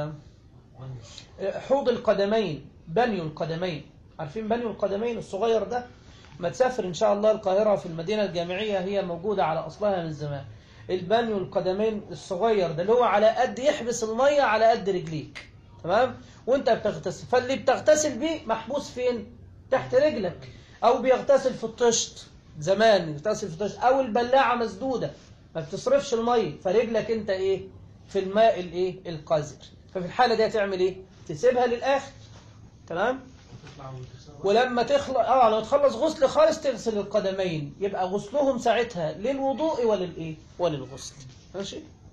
حوض القدمين، بني القدمين، عارفين بني القدمين الصغير ده؟ ما تسافر إن شاء الله القاهرة في المدينة الجامعية، هي موجودة على أصلها من زمان. البني القدمين الصغير ده اللي هو على قد يحبس المية على قد رجليك، تمام؟ وانت بتغتسل، فاللي بتغتسل بيه محبوس فين؟ تحت رجلك. أو بيغتسل في الطشت زمان، يغتسل في الطشت، أو البلاعة مسدودة ما بتصرفش المية، فرجلك انت ايه؟ في الماء الايه القذر. ففي الحالة دي هتعمل ايه؟ تسيبها للآخر، تمام؟ ولما تخلص اه لو تخلص غسل خالص تغسل القدمين، يبقى غسلهم ساعتها للوضوء وللايه وللغسل. ماشي؟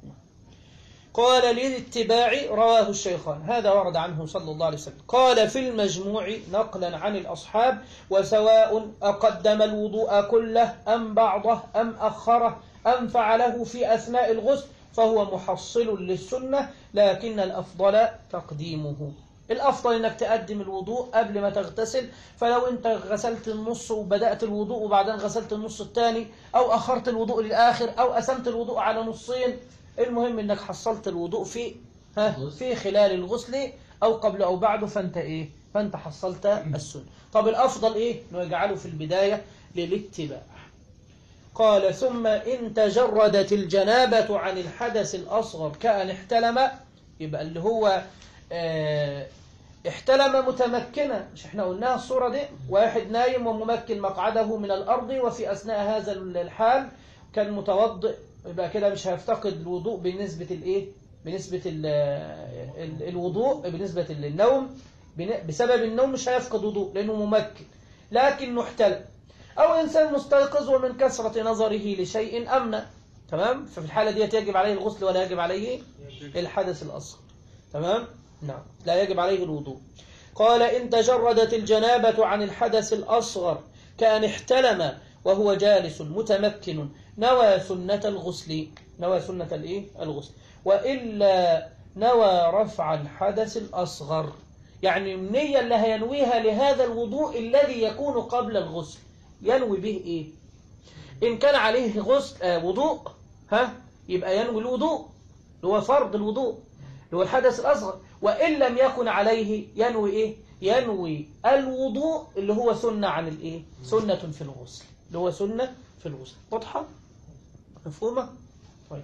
قال للاتباع، رواه الشيخان، هذا ورد عنه صلى الله عليه وسلم. قال في المجموع نقلا عن الأصحاب: وسواء أقدم الوضوء كله أم بعضه أم أخره أم فعله في أثناء الغسل فهو محصل للسنة، لكن الأفضل تقديمه. الأفضل أنك تقدم الوضوء قبل ما تغتسل. فلو أنت غسلت النص وبدأت الوضوء وبعدين غسلت النص الثاني، أو أخرت الوضوء للآخر، أو قسمت الوضوء على نصين، المهم أنك حصلت الوضوء في ها في خلال الغسل أو قبل أو بعده، فأنت إيه؟ فأنت حصلت السنة. طب الأفضل إيه؟ أنه يجعله في البداية للاتباع. قال: ثم إن تجردت الجنابة عن الحدث الأصغر كأن احتلم، يبقى اللي هو اه احتلم متمكنا، مش احنا قلناها الصورة دي؟ واحد نايم وممكن مقعده من الأرض، وفي أثناء هذا الحال كان متوضئ، يبقى كده مش هيفتقد الوضوء بالنسبة الايه؟ بنسبة ال ال الوضوء بالنسبة للنوم، بسبب النوم مش هيفقد وضوء لأنه ممكن، لكنه احتلم. أو إنسان مستيقظ ومن كثرة نظره لشيء أمنع، تمام؟ ففي الحالة دي يجب عليه الغسل ولا يجب عليه الحدث الأصغر، تمام؟ نعم، لا يجب عليه الوضوء. قال: إن تجردت الجنابة عن الحدث الأصغر كأن احتلم وهو جالس متمكن نوى سنة الغسل، نوى سنة الإيه؟ الغسل، وإلا نوى رفع الحدث الأصغر، يعني النية اللي هينويها لهذا الوضوء الذي يكون قبل الغسل ينوي به إيه؟ إن كان عليه غسل آه وضوء ها يبقى ينوي الوضوء اللي هو فرض الوضوء اللي هو الحدث الأصغر، وإن لم يكن عليه ينوي إيه؟ ينوي الوضوء اللي هو سنة عن الإيه؟ سنة في الغسل، اللي هو سنة في الغسل. واضحة؟ مفهومة؟ طيب.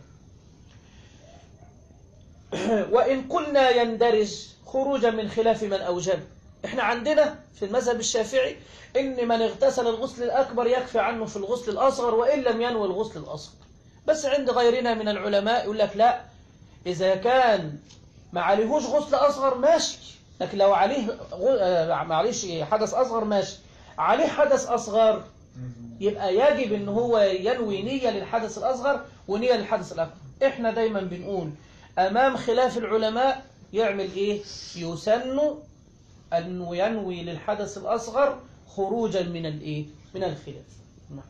وإن قلنا يندرج خروجا من خلاف من أوجب، إحنا عندنا في المذهب الشافعي إن من اغتسل الغسل الأكبر يكفي عنه في الغسل الأصغر وإن لم ينوي الغسل الأصغر. بس عند غيرنا من العلماء يقول لك لا، إذا كان ما عليهوش غسل أصغر ماشي، لكن لو عليه غ... معليش حدث أصغر ماشي، عليه حدث أصغر يبقى يجب إن هو ينوي نية للحدث الأصغر ونية للحدث الأكبر. إحنا دايما بنقول أمام خلاف العلماء يعمل إيه؟ يسن أنه ينوي للحدث الأصغر خروجا من الإيه؟ من الخلاف. نعم.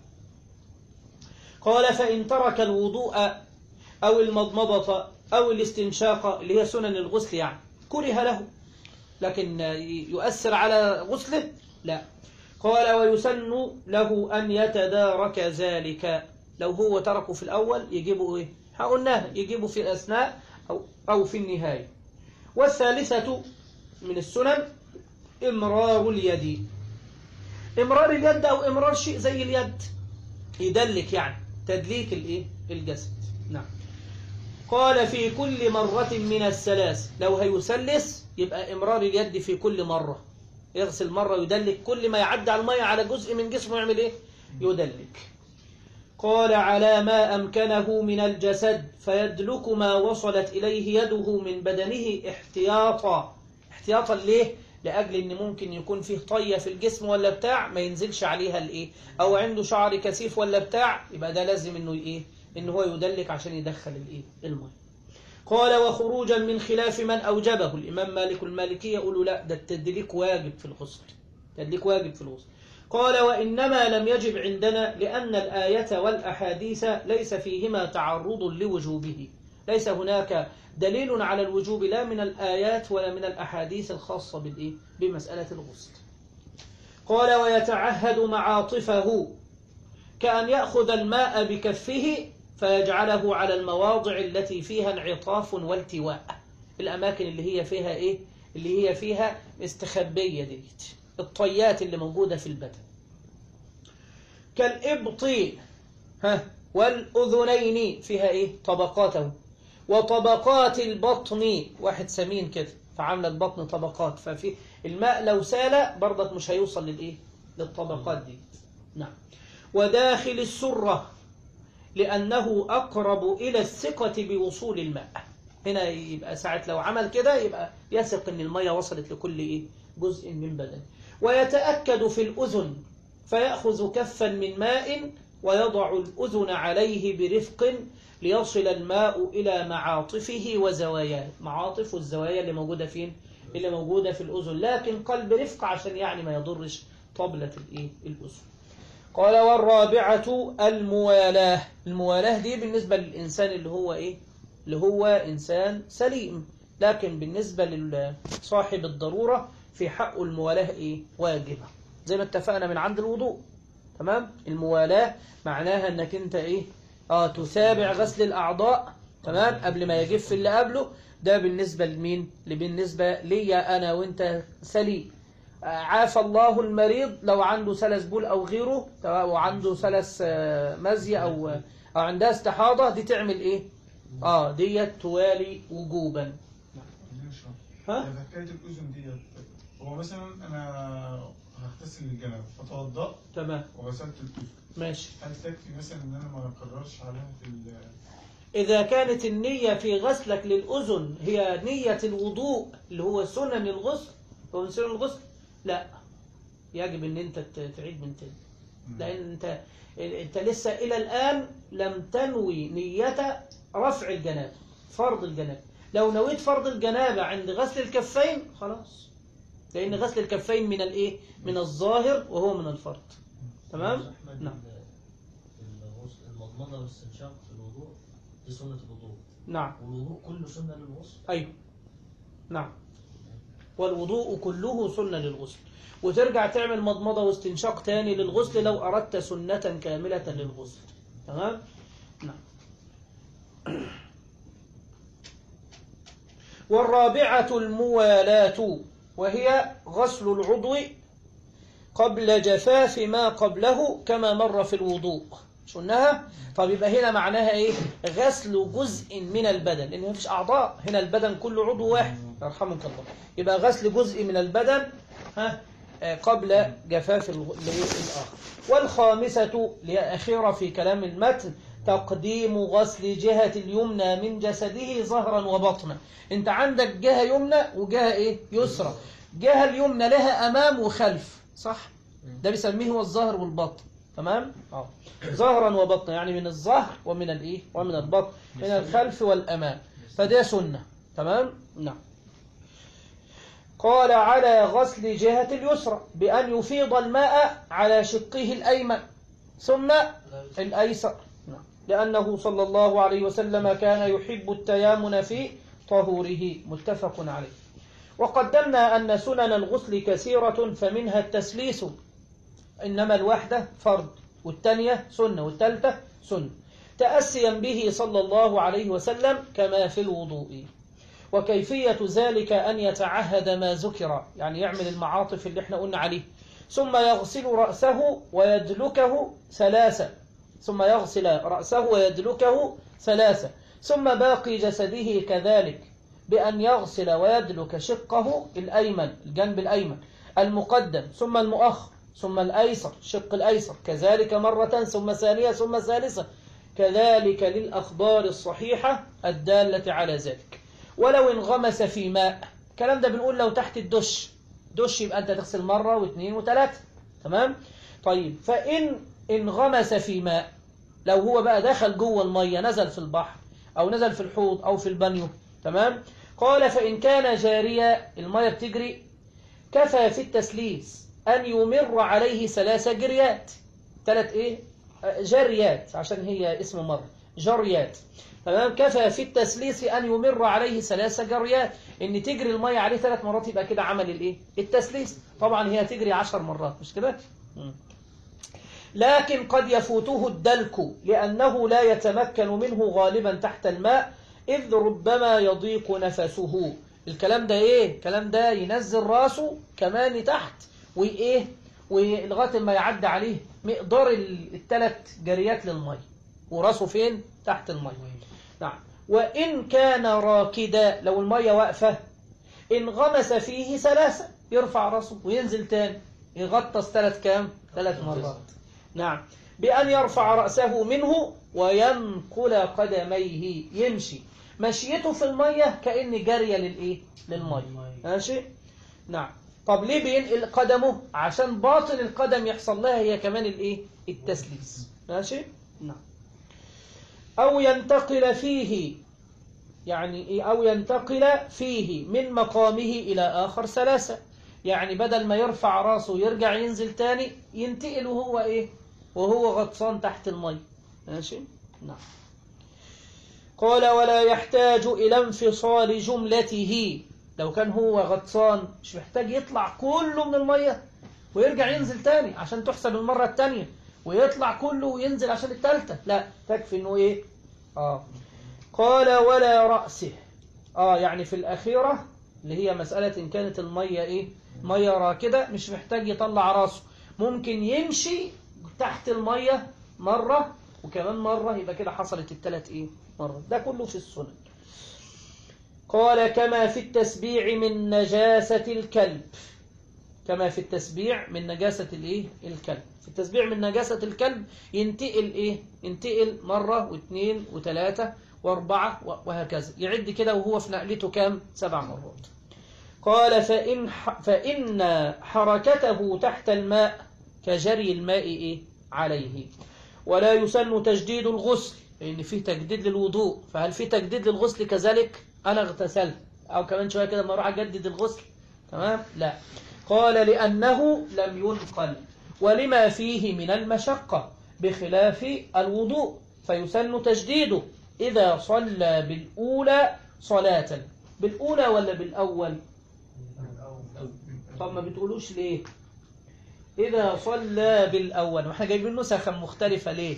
قال فإن ترك الوضوء أو المضمضة أو الاستنشاق اللي هي سنن الغسل يعني كره له، لكن يؤثر على غسله لا. قال ويسن له أن يتدارك ذلك، لو هو تركه في الأول يجيبه إيه؟ قلناه يجيبه في الأثناء أو, أو في النهاية. والثالثة من السنن إمرار اليد. إمرار اليد أو إمرار شيء زي اليد، يدلك يعني تدليك الإيه؟ الجسد. نعم. قال في كل مرة من الثلاث، لو هيسلس يبقى إمرار اليد في كل مرة، يغسل مرة يدلك، كل ما يعدي على المية على جزء من جسمه يعمل إيه؟ يدلك. قال على ما أمكنه من الجسد فيدلك ما وصلت إليه يده من بدنه احتياطا. احتياطا ليه؟ لأجل إن ممكن يكون فيه طية في الجسم ولا بتاع ما ينزلش عليها الإيه، أو عنده شعر كثيف ولا بتاع، يبقى ده لازم إنه إيه؟ إن هو يدلك عشان يدخل الإيه؟ الماء. قال وخروجا من خلاف من أوجبه، الإمام مالك المالكية يقولوا لا، ده التدليك واجب في الغسل، التدليك واجب في الغسل. قال وإنما لم يجب عندنا لأن الآية والأحاديث ليس فيهما تعرض لوجوبه، ليس هناك دليل على الوجوب لا من الآيات ولا من الأحاديث الخاصة بالإيه؟ بمسألة الغسل. قال ويتعهد معاطفه كأن يأخذ الماء بكفه فيجعله على المواضع التي فيها انعطاف والتواء، الأماكن اللي هي فيها إيه؟ اللي هي فيها استخبية ديت، الطيات اللي موجودة في البدن، كالإبط ها والأذنين فيها إيه؟ طبقاته، وطبقات البطن، واحد سمين كده فعامل البطن طبقات، ففي الماء لو سال برضك مش هيوصل للإيه؟ للطبقات دي. نعم. وداخل السرة لأنه أقرب إلى الثقة بوصول الماء، هنا يبقى ساعة لو عمل كده يبقى يثق أن المية وصلت لكل إيه؟ جزء من بدن. ويتأكد في الأذن فيأخذ كفا من ماء ويضع الأذن عليه برفق ليصل الماء إلى معاطفه وزواياه، معاطف والزوايا اللي موجودة فين؟ اللي موجودة في الأذن، لكن قال برفق عشان يعني ما يضرش طبلة الإيه؟ الأذن. قال والرابعة الموالاة. الموالاة دي بالنسبة للإنسان اللي هو إيه؟ اللي هو إنسان سليم، لكن بالنسبة لصاحب الضرورة في حق الموالاة إيه؟ واجبة، زي ما اتفقنا من عند الوضوء. تمام؟ الموالاة معناها أنك أنت إيه؟ آه تتابع غسل الأعضاء، تمام؟ قبل ما يجف اللي قبله، ده بالنسبة لمين؟ بالنسبة لي أنا وأنت سليم. عافى الله المريض لو عنده سلس بول أو غيره، وعنده سلس مزية أو أو عندها استحاضة، دي تعمل إيه؟ آه ديت توالي وجوبا. ها؟ حكاية الأذن ديت، هو مثلا أنا هغتسل الجنابة فتوضأت تمام وغسلت الأذن، ماشي، هل تكفي مثلا إن أنا ما أكررش عليها في ال إذا كانت النية في غسلك للأذن هي نية الوضوء اللي هو سنن الغسل، هو من سنن الغسل، لا، يجب ان انت تعيد من تاني، لان انت انت لسه الى الان لم تنوي نية رفع الجنابة، فرض الجنابة. لو نويت فرض الجنابة عند غسل الكفين خلاص، لان غسل الكفين من الايه؟ من الظاهر وهو من الفرض. تمام؟ نعم. المضمضة والاستنشاق في الوضوء دي سنة الوضوء. نعم. والوضوء كله سنة للغسل. ايوه. نعم. والوضوء كله سنة للغسل، وترجع تعمل مضمضة واستنشاق تاني للغسل لو أردت سنة كاملة للغسل. تمام؟ نعم. والرابعة الموالاة وهي غسل العضو قبل جفاف ما قبله كما مر في الوضوء. مش قلناها؟ طب يبقى هنا معناها ايه؟ غسل جزء من البدن، لان مفيش اعضاء هنا، البدن كله عضو واحد يرحمك الله. يبقى غسل جزء من البدن ها قبل جفاف الآخر. والخامسة لأخيرة في كلام المتن تقديم غسل جهة اليمنى من جسده ظهرا وبطنا. انت عندك جهة يمنى وجهة ايه؟ يسرى. جهة اليمنى لها أمام وخلف، صح؟ ده بيسميه هو الظهر والبطن. تمام؟ اه ظهرا وبطنا، يعني من الظهر ومن الايه؟ ومن البطن، من الخلف والأمام. فده سنة. تمام؟ نعم. قال على غسل جهة اليسرى بأن يفيض الماء على شقه الأيمن ثم الأيسر، لأنه صلى الله عليه وسلم كان يحب التيامن في طهوره. متفق عليه. وقدمنا أن سنن الغسل كثيرة، فمنها التسليس، إنما الواحدة فرض، والثانية سنة، والثالثة سنة، تأسيا به صلى الله عليه وسلم كما في الوضوء. وكيفية ذلك أن يتعهد ما ذكر، يعني يعمل المعاطف اللي احنا قلنا عليه، ثم يغسل رأسه ويدلكه ثلاثة، ثم يغسل رأسه ويدلكه ثلاثة، ثم باقي جسده كذلك، بأن يغسل ويدلك شقه الأيمن، الجنب الأيمن المقدم، ثم المؤخر، ثم الأيسر، شق الأيسر كذلك مرة، ثم ثانية، ثم ثالثة، كذلك للأخبار الصحيحة الدالة على ذلك. ولو انغمس في ماء، الكلام ده بنقول لو تحت الدش، دش يبقى أنت تغسل مرة واثنين وثلاثة. تمام؟ طيب، فإن انغمس في ماء، لو هو بقى دخل جوه المية، نزل في البحر أو نزل في الحوض أو في البانيو، تمام؟ قال فإن كان جاريا، المية بتجري، كفى في التسليس أن يمر عليه ثلاث جريات، ثلاث إيه؟ جريات، عشان هي اسم مرة، جريات. تمام؟ كفى في التسليس أن يمر عليه ثلاث جريات، إن تجري المية عليه ثلاث مرات، يبقى كده عمل الإيه؟ التسليس. طبعا هي تجري عشر مرات، مش كده؟ لكن قد يفوته الدلك، لأنه لا يتمكن منه غالبا تحت الماء، إذ ربما يضيق نفسه. الكلام ده إيه؟ الكلام ده ينزل راسه كمان تحت، وإيه؟ ولغاية ما يعدي عليه مقدار الثلاث جريات للمية، وراسه فين؟ تحت المية. نعم. وإن كان راكدا، لو المية واقفة، انغمس فيه ثلاثة، يرفع راسه وينزل تاني، يغطس ثلاث كام؟ ثلاث مرات. نعم. بأن يرفع رأسه منه وينقل قدميه، يمشي مشيته في المية كأن جارية للإيه؟ للمية. ماشي؟ نعم. طب ليه بينقل قدمه؟ عشان باطن القدم يحصل لها هي كمان الإيه؟ التسليس. ماشي؟ نعم. أو ينتقل فيه، يعني إيه؟ أو ينتقل فيه من مقامه إلى آخر ثلاثة، يعني بدل ما يرفع راسه ويرجع ينزل تاني، ينتقل وهو إيه؟ وهو غطسان تحت المية. ماشي؟ نعم. قال ولا يحتاج إلى انفصال جملته، لو كان هو غطسان مش محتاج يطلع كله من المية ويرجع ينزل تاني عشان تحسب المرة التانية، ويطلع كله وينزل عشان التالتة، لا، تكفي انه ايه؟ آه. قال ولا رأسه، آه يعني في الأخيرة اللي هي مسألة إن كانت المية إيه؟ مية راكدة، مش محتاج يطلع راسه، ممكن يمشي تحت المية مرة وكمان مرة، يبقى كده حصلت الثلاث إيه؟ مرة. ده كله في السنن. قال كما في التسبيع من نجاسة الكلب، كما في التسبيع من نجاسة الإيه؟ الكلب. في التسبيع من نجاسة الكلب ينتقل إيه؟ ينتقل مرة واثنين وثلاثة واربعة وهكذا، يعد كده وهو في نقلته كام؟ سبع مرات. قال فإن, فإن حركته تحت الماء كجري الماء إيه؟ عليه. ولا يسن تجديد الغسل، لأن فيه تجديد للوضوء، فهل فيه تجديد للغسل كذلك؟ أنا اغتسلت أو كمان شوية كده ما أروح أجدد الغسل، تمام؟ لا. قال لأنه لم ينقل، ولما فيه من المشقة بخلاف الوضوء، فيسن تجديده إذا صلى بالأولى صلاة. بالأولى ولا بالأول؟ طب ما بتقولوش ليه؟ إذا صلى بالأول، وإحنا جايبين نسخة مختلفة ليه؟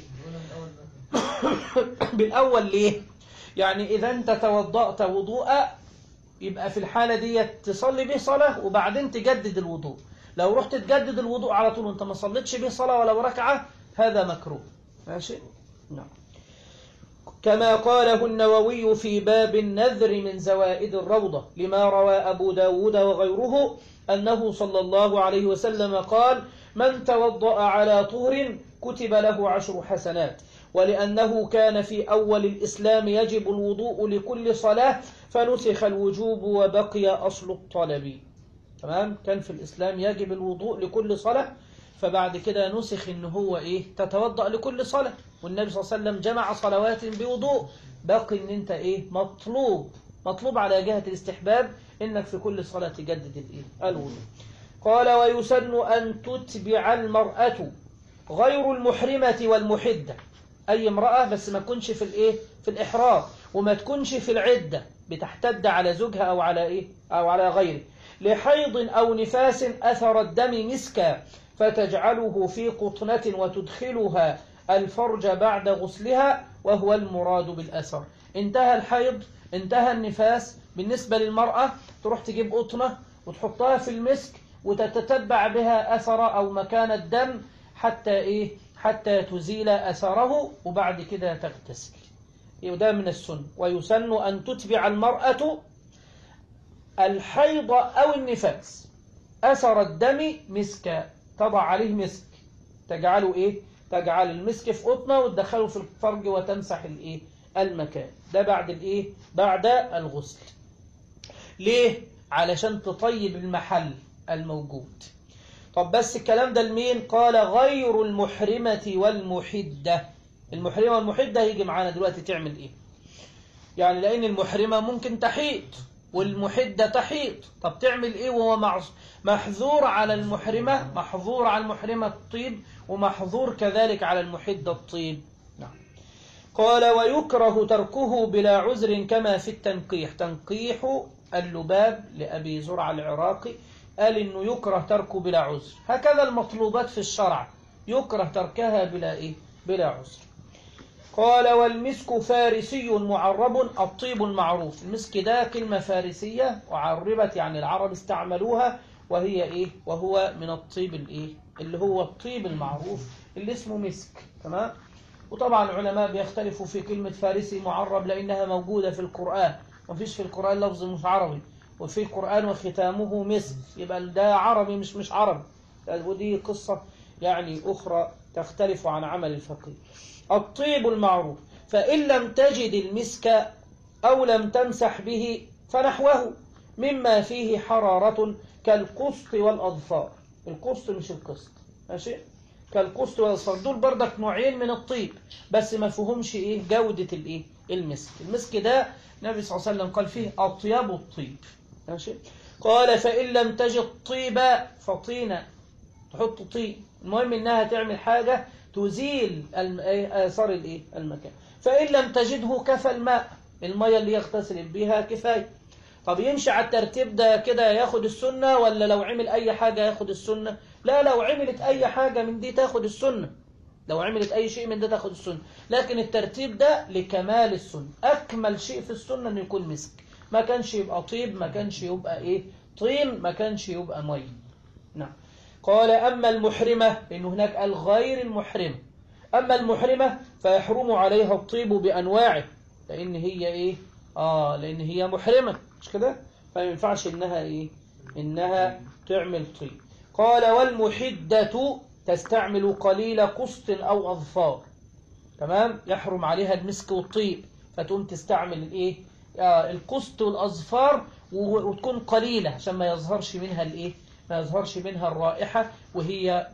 بالأول ليه؟ يعني إذا أنت توضأت وضوء يبقى في الحالة دي تصلي به صلاة وبعدين تجدد الوضوء. لو رحت تجدد الوضوء على طول وانت ما صليتش به صلاة ولا ركعة هذا مكروه. ماشي؟ نعم. كما قاله النووي في باب النذر من زوائد الروضة لما روى أبو داود وغيره أنه صلى الله عليه وسلم قال: من توضأ على طهر كتب له عشر حسنات. ولأنه كان في أول الإسلام يجب الوضوء لكل صلاة فنسخ الوجوب وبقي أصل الطلب. تمام؟ كان في الإسلام يجب الوضوء لكل صلاة، فبعد كده نسخ إن هو إيه تتوضأ لكل صلاة، والنبي صلى الله عليه وسلم جمع صلوات بوضوء. باقي إن أنت إيه مطلوب مطلوب على جهة الاستحباب إنك في كل صلاة تجدد الإيه الوضوء. قال: ويسن أن تتبع المرأة غير المحرمة والمحدة، أي امرأة بس ما تكونش في الإيه في الإحرام وما تكونش في العدة بتحتد على زوجها أو على إيه أو على غيره، لحيض أو نفاس أثر الدم مسكا فتجعله في قطنة وتدخلها الفرج بعد غسلها وهو المراد بالأثر. انتهى الحيض، انتهى النفاس، بالنسبة للمرأة تروح تجيب قطنة وتحطها في المسك وتتتبع بها أثر أو مكان الدم حتى إيه حتى تزيل أثره وبعد كده تغتسل. وده من السنة. ويسن أن تتبع المرأة الحيض أو النفاس أثر الدم مسكا، تضع عليه مسك، تجعله إيه تجعل المسك في قطنة وتدخله في الفرج وتمسح الإيه المكان ده بعد الإيه بعد الغسل. ليه؟ علشان تطيب المحل الموجود. طب بس الكلام ده لمين؟ قال: غير المحرمة والمحدة. المحرمة والمحدة هيجي معانا دلوقتي تعمل إيه؟ يعني لأن المحرمة ممكن تحيض والمحدة تحيض، طب تعمل إيه وهو محظور على المحرمة محظور على المحرمة الطيب ومحظور كذلك على المحدة الطيب؟ نعم. قال: ويكره تركه بلا عذر كما في التنقيح. تنقيح اللباب لأبي زرع العراقي قال إنه يكره تركه بلا عذر. هكذا المطلوبات في الشرع يكره تركها بلا إيه بلا عذر. قال: والمسك فارسي معرب الطيب المعروف. المسك ده كلمة فارسية وعربت يعني العرب استعملوها، وهي إيه وهو من الطيب الإيه اللي هو الطيب المعروف اللي اسمه مسك. تمام. وطبعا العلماء بيختلفوا في كلمة فارسي معرب لأنها موجودة في القرآن، ومفيش في القرآن لفظ مش عربي، وفي القرآن وختامه مسك، يبقى ده عربي مش مش عربي. ودي قصة يعني أخرى تختلف عن عمل الفقيه. الطيب المعروف. فإن لم تجد المسك أو لم تمسح به فنحوه مما فيه حرارة كالقسط والأظفار. القسط مش القسط، ماشي؟ كالقسط والأظفار دول بردك نوعين من الطيب بس ما فيهمش إيه جودة الإيه المسك. المسك ده النبي صلى الله عليه وسلم قال فيه أطيب الطيب، ماشي؟ قال: فإن لم تجد طيبا فطينا، تحط طيب، المهم إنها تعمل حاجة تزيل آثار الإيه المكان. فإن لم تجده كفى الماء، المية اللي يغتسل بها كفاية. طب يمشي على الترتيب ده كده ياخد السنة، ولا لو عمل أي حاجة ياخد السنة؟ لا، لو عملت أي حاجة من دي تاخد السنة، لو عملت أي شيء من ده تاخد السنة، لكن الترتيب ده لكمال السنة. أكمل شيء في السنة إنه يكون مسك، ما كانش يبقى طيب، ما كانش يبقى إيه طين، ما كانش يبقى مي. نعم. قال: أما المحرمة، إنه هناك الغير المحرمة، أما المحرمة فيحرم عليها الطيب بأنواعه، لأن هي إيه آه لأن هي محرمة، مش كده؟ فما ينفعش إنها إيه إنها تعمل طيب. قال: والمحدة تستعمل قليل قسط أو أظفار. تمام. يحرم عليها المسك والطيب، فتقوم تستعمل الإيه آه القسط والأظفار وتكون قليلة عشان ما يظهرش منها الإيه ما يظهرش منها الرائحة، وهي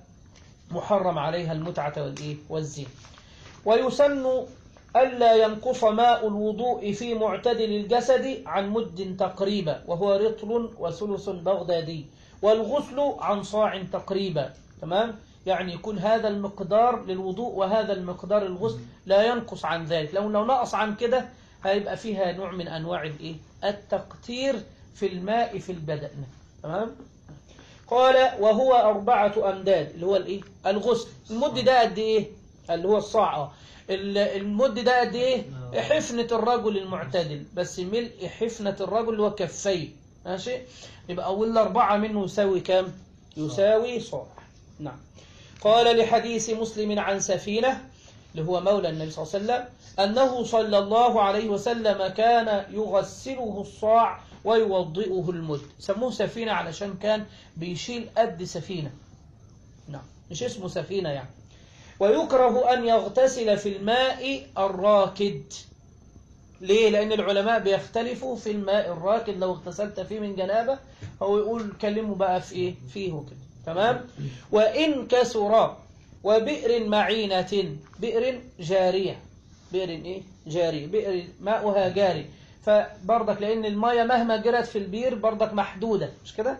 محرم عليها المتعة والإيه والزين. ويسن ألا ينقص ماء الوضوء في معتدل الجسد عن مد تقريبا، وهو رطل وثلث بغدادي، والغسل عن صاع تقريبا. تمام. يعني يكون هذا المقدار للوضوء وهذا المقدار الغسل، لا ينقص عن ذلك. لو لو نقص عن كده هيبقى فيها نوع من أنواع الإيه التقتير في الماء في البدن. تمام. قال: وهو أربعة أمداد، اللي هو الإيه الغسل. المد ده قد إيه اللي هو الصاع. المد ده قد إيه حفنة الرجل المعتدل، بس ملء حفنة الرجل اللي هو كفيه، ماشي؟ يبقى أول أربعة منه يساوي كام؟ يساوي صاع. نعم. قال لحديث مسلم عن سفينة اللي هو مولى النبي صلى الله عليه وسلم أنه صلى الله عليه وسلم كان يغسله الصاع ويوضئه المد. سموه سفينة علشان كان بيشيل قد سفينة. نعم، مش اسمه سفينة يعني. ويكره أن يغتسل في الماء الراكد. ليه؟ لأن العلماء بيختلفوا في الماء الراكد، لو اغتسلت فيه من جنابة هو يقول كلمه بقى في إيه؟ فيه كده. تمام؟ وإن كسر وبئر معينة، بئر جارية، بئر إيه؟ جاري، بئر ماؤها جاري، فبرضك لأن المية مهما جرت في البير برضك محدودة، مش كده؟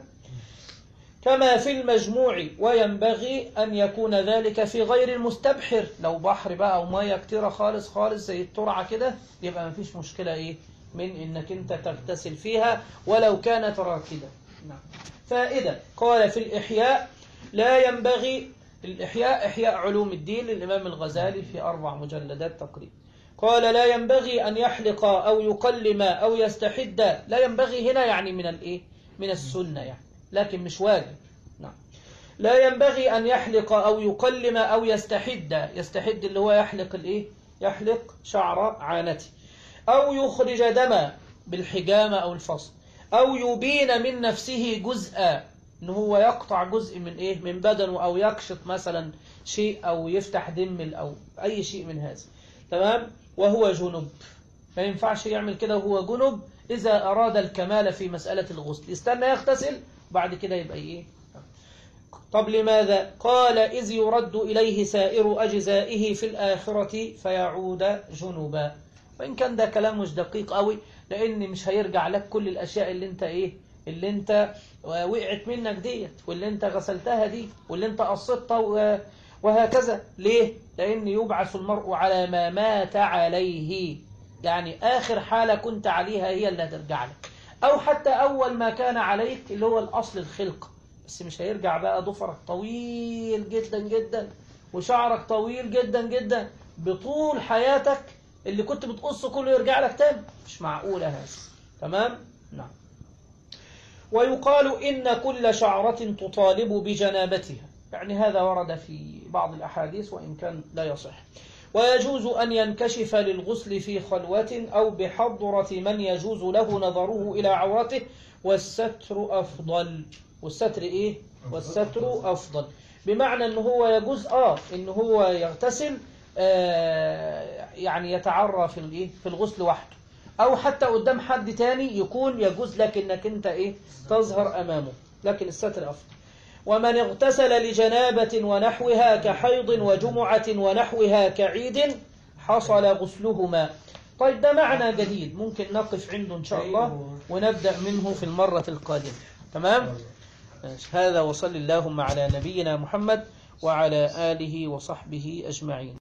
كما في المجموع، وينبغي أن يكون ذلك في غير المستبحر. لو بحر بقى أو مية كتيرة خالص خالص زي الترعة كده يبقى ما فيش مشكلة إيه من إنك أنت تغتسل فيها ولو كانت راكدة. نعم. فإذا قال في الإحياء لا ينبغي، الإحياء إحياء علوم الدين للإمام الغزالي في أربع مجلدات تقريبا، قال لا ينبغي أن يحلق أو يقلم أو يستحد. لا ينبغي هنا يعني من الإيه؟ من السنة يعني، لكن مش واجب. نعم. لا ينبغي أن يحلق أو يقلم أو يستحد. يستحد اللي هو يحلق الإيه؟ يحلق شعر عانته، أو يخرج دما بالحجامة أو الفصل، أو يبين من نفسه جزءا، إن هو يقطع جزء من إيه؟ من بدنه، أو يكشط مثلا شيء، أو يفتح دم، أو أي شيء من هذا. تمام؟ وهو جنب. ما ينفعش يعمل كده وهو جنب إذا أراد الكمال في مسألة الغسل، يستنى يغتسل بعد كده يبقى إيه؟ طب لماذا؟ قال إذ يرد إليه سائر أجزائه في الآخرة فيعود جنوبا. وإن كان ده كلام مش دقيق قوي، لأن مش هيرجع لك كل الأشياء اللي انت إيه؟ اللي انت وقعت منك ديت، واللي انت غسلتها دي، واللي انت قصدتها، وهكذا. ليه؟ لأن يبعث المرء على ما مات عليه، يعني آخر حالة كنت عليها هي اللي هترجع لك، أو حتى أول ما كان عليك اللي هو الأصل الخلق، بس مش هيرجع بقى ضفرك طويل جدا جدا وشعرك طويل جدا جدا بطول حياتك اللي كنت بتقصه كله يرجع لك تاني، مش معقولة هذا. تمام؟ نعم. ويقال إن كل شعرة تطالب بجنابتها، يعني هذا ورد في بعض الأحاديث وإن كان لا يصح. ويجوز أن ينكشف للغسل في خلوة أو بحضرة من يجوز له نظره إلى عورته، والستر أفضل. والستر إيه؟ والستر أفضل، بمعنى أنه هو يجوز آه أنه هو يغتسل آه يعني يتعرى في الإيه؟ في الغسل وحده، أو حتى قدام حد تاني يكون يجوز لك أنك أنت إيه؟ تظهر أمامه، لكن الستر أفضل. ومن اغتسل لجنابة ونحوها كحيض وجمعة ونحوها كعيد حصل غسلهما. طيب ده معنى جديد ممكن نقف عنده إن شاء الله ونبدأ منه في المرة القادمة. تمام؟ هذا وصل اللهم على نبينا محمد وعلى آله وصحبه أجمعين.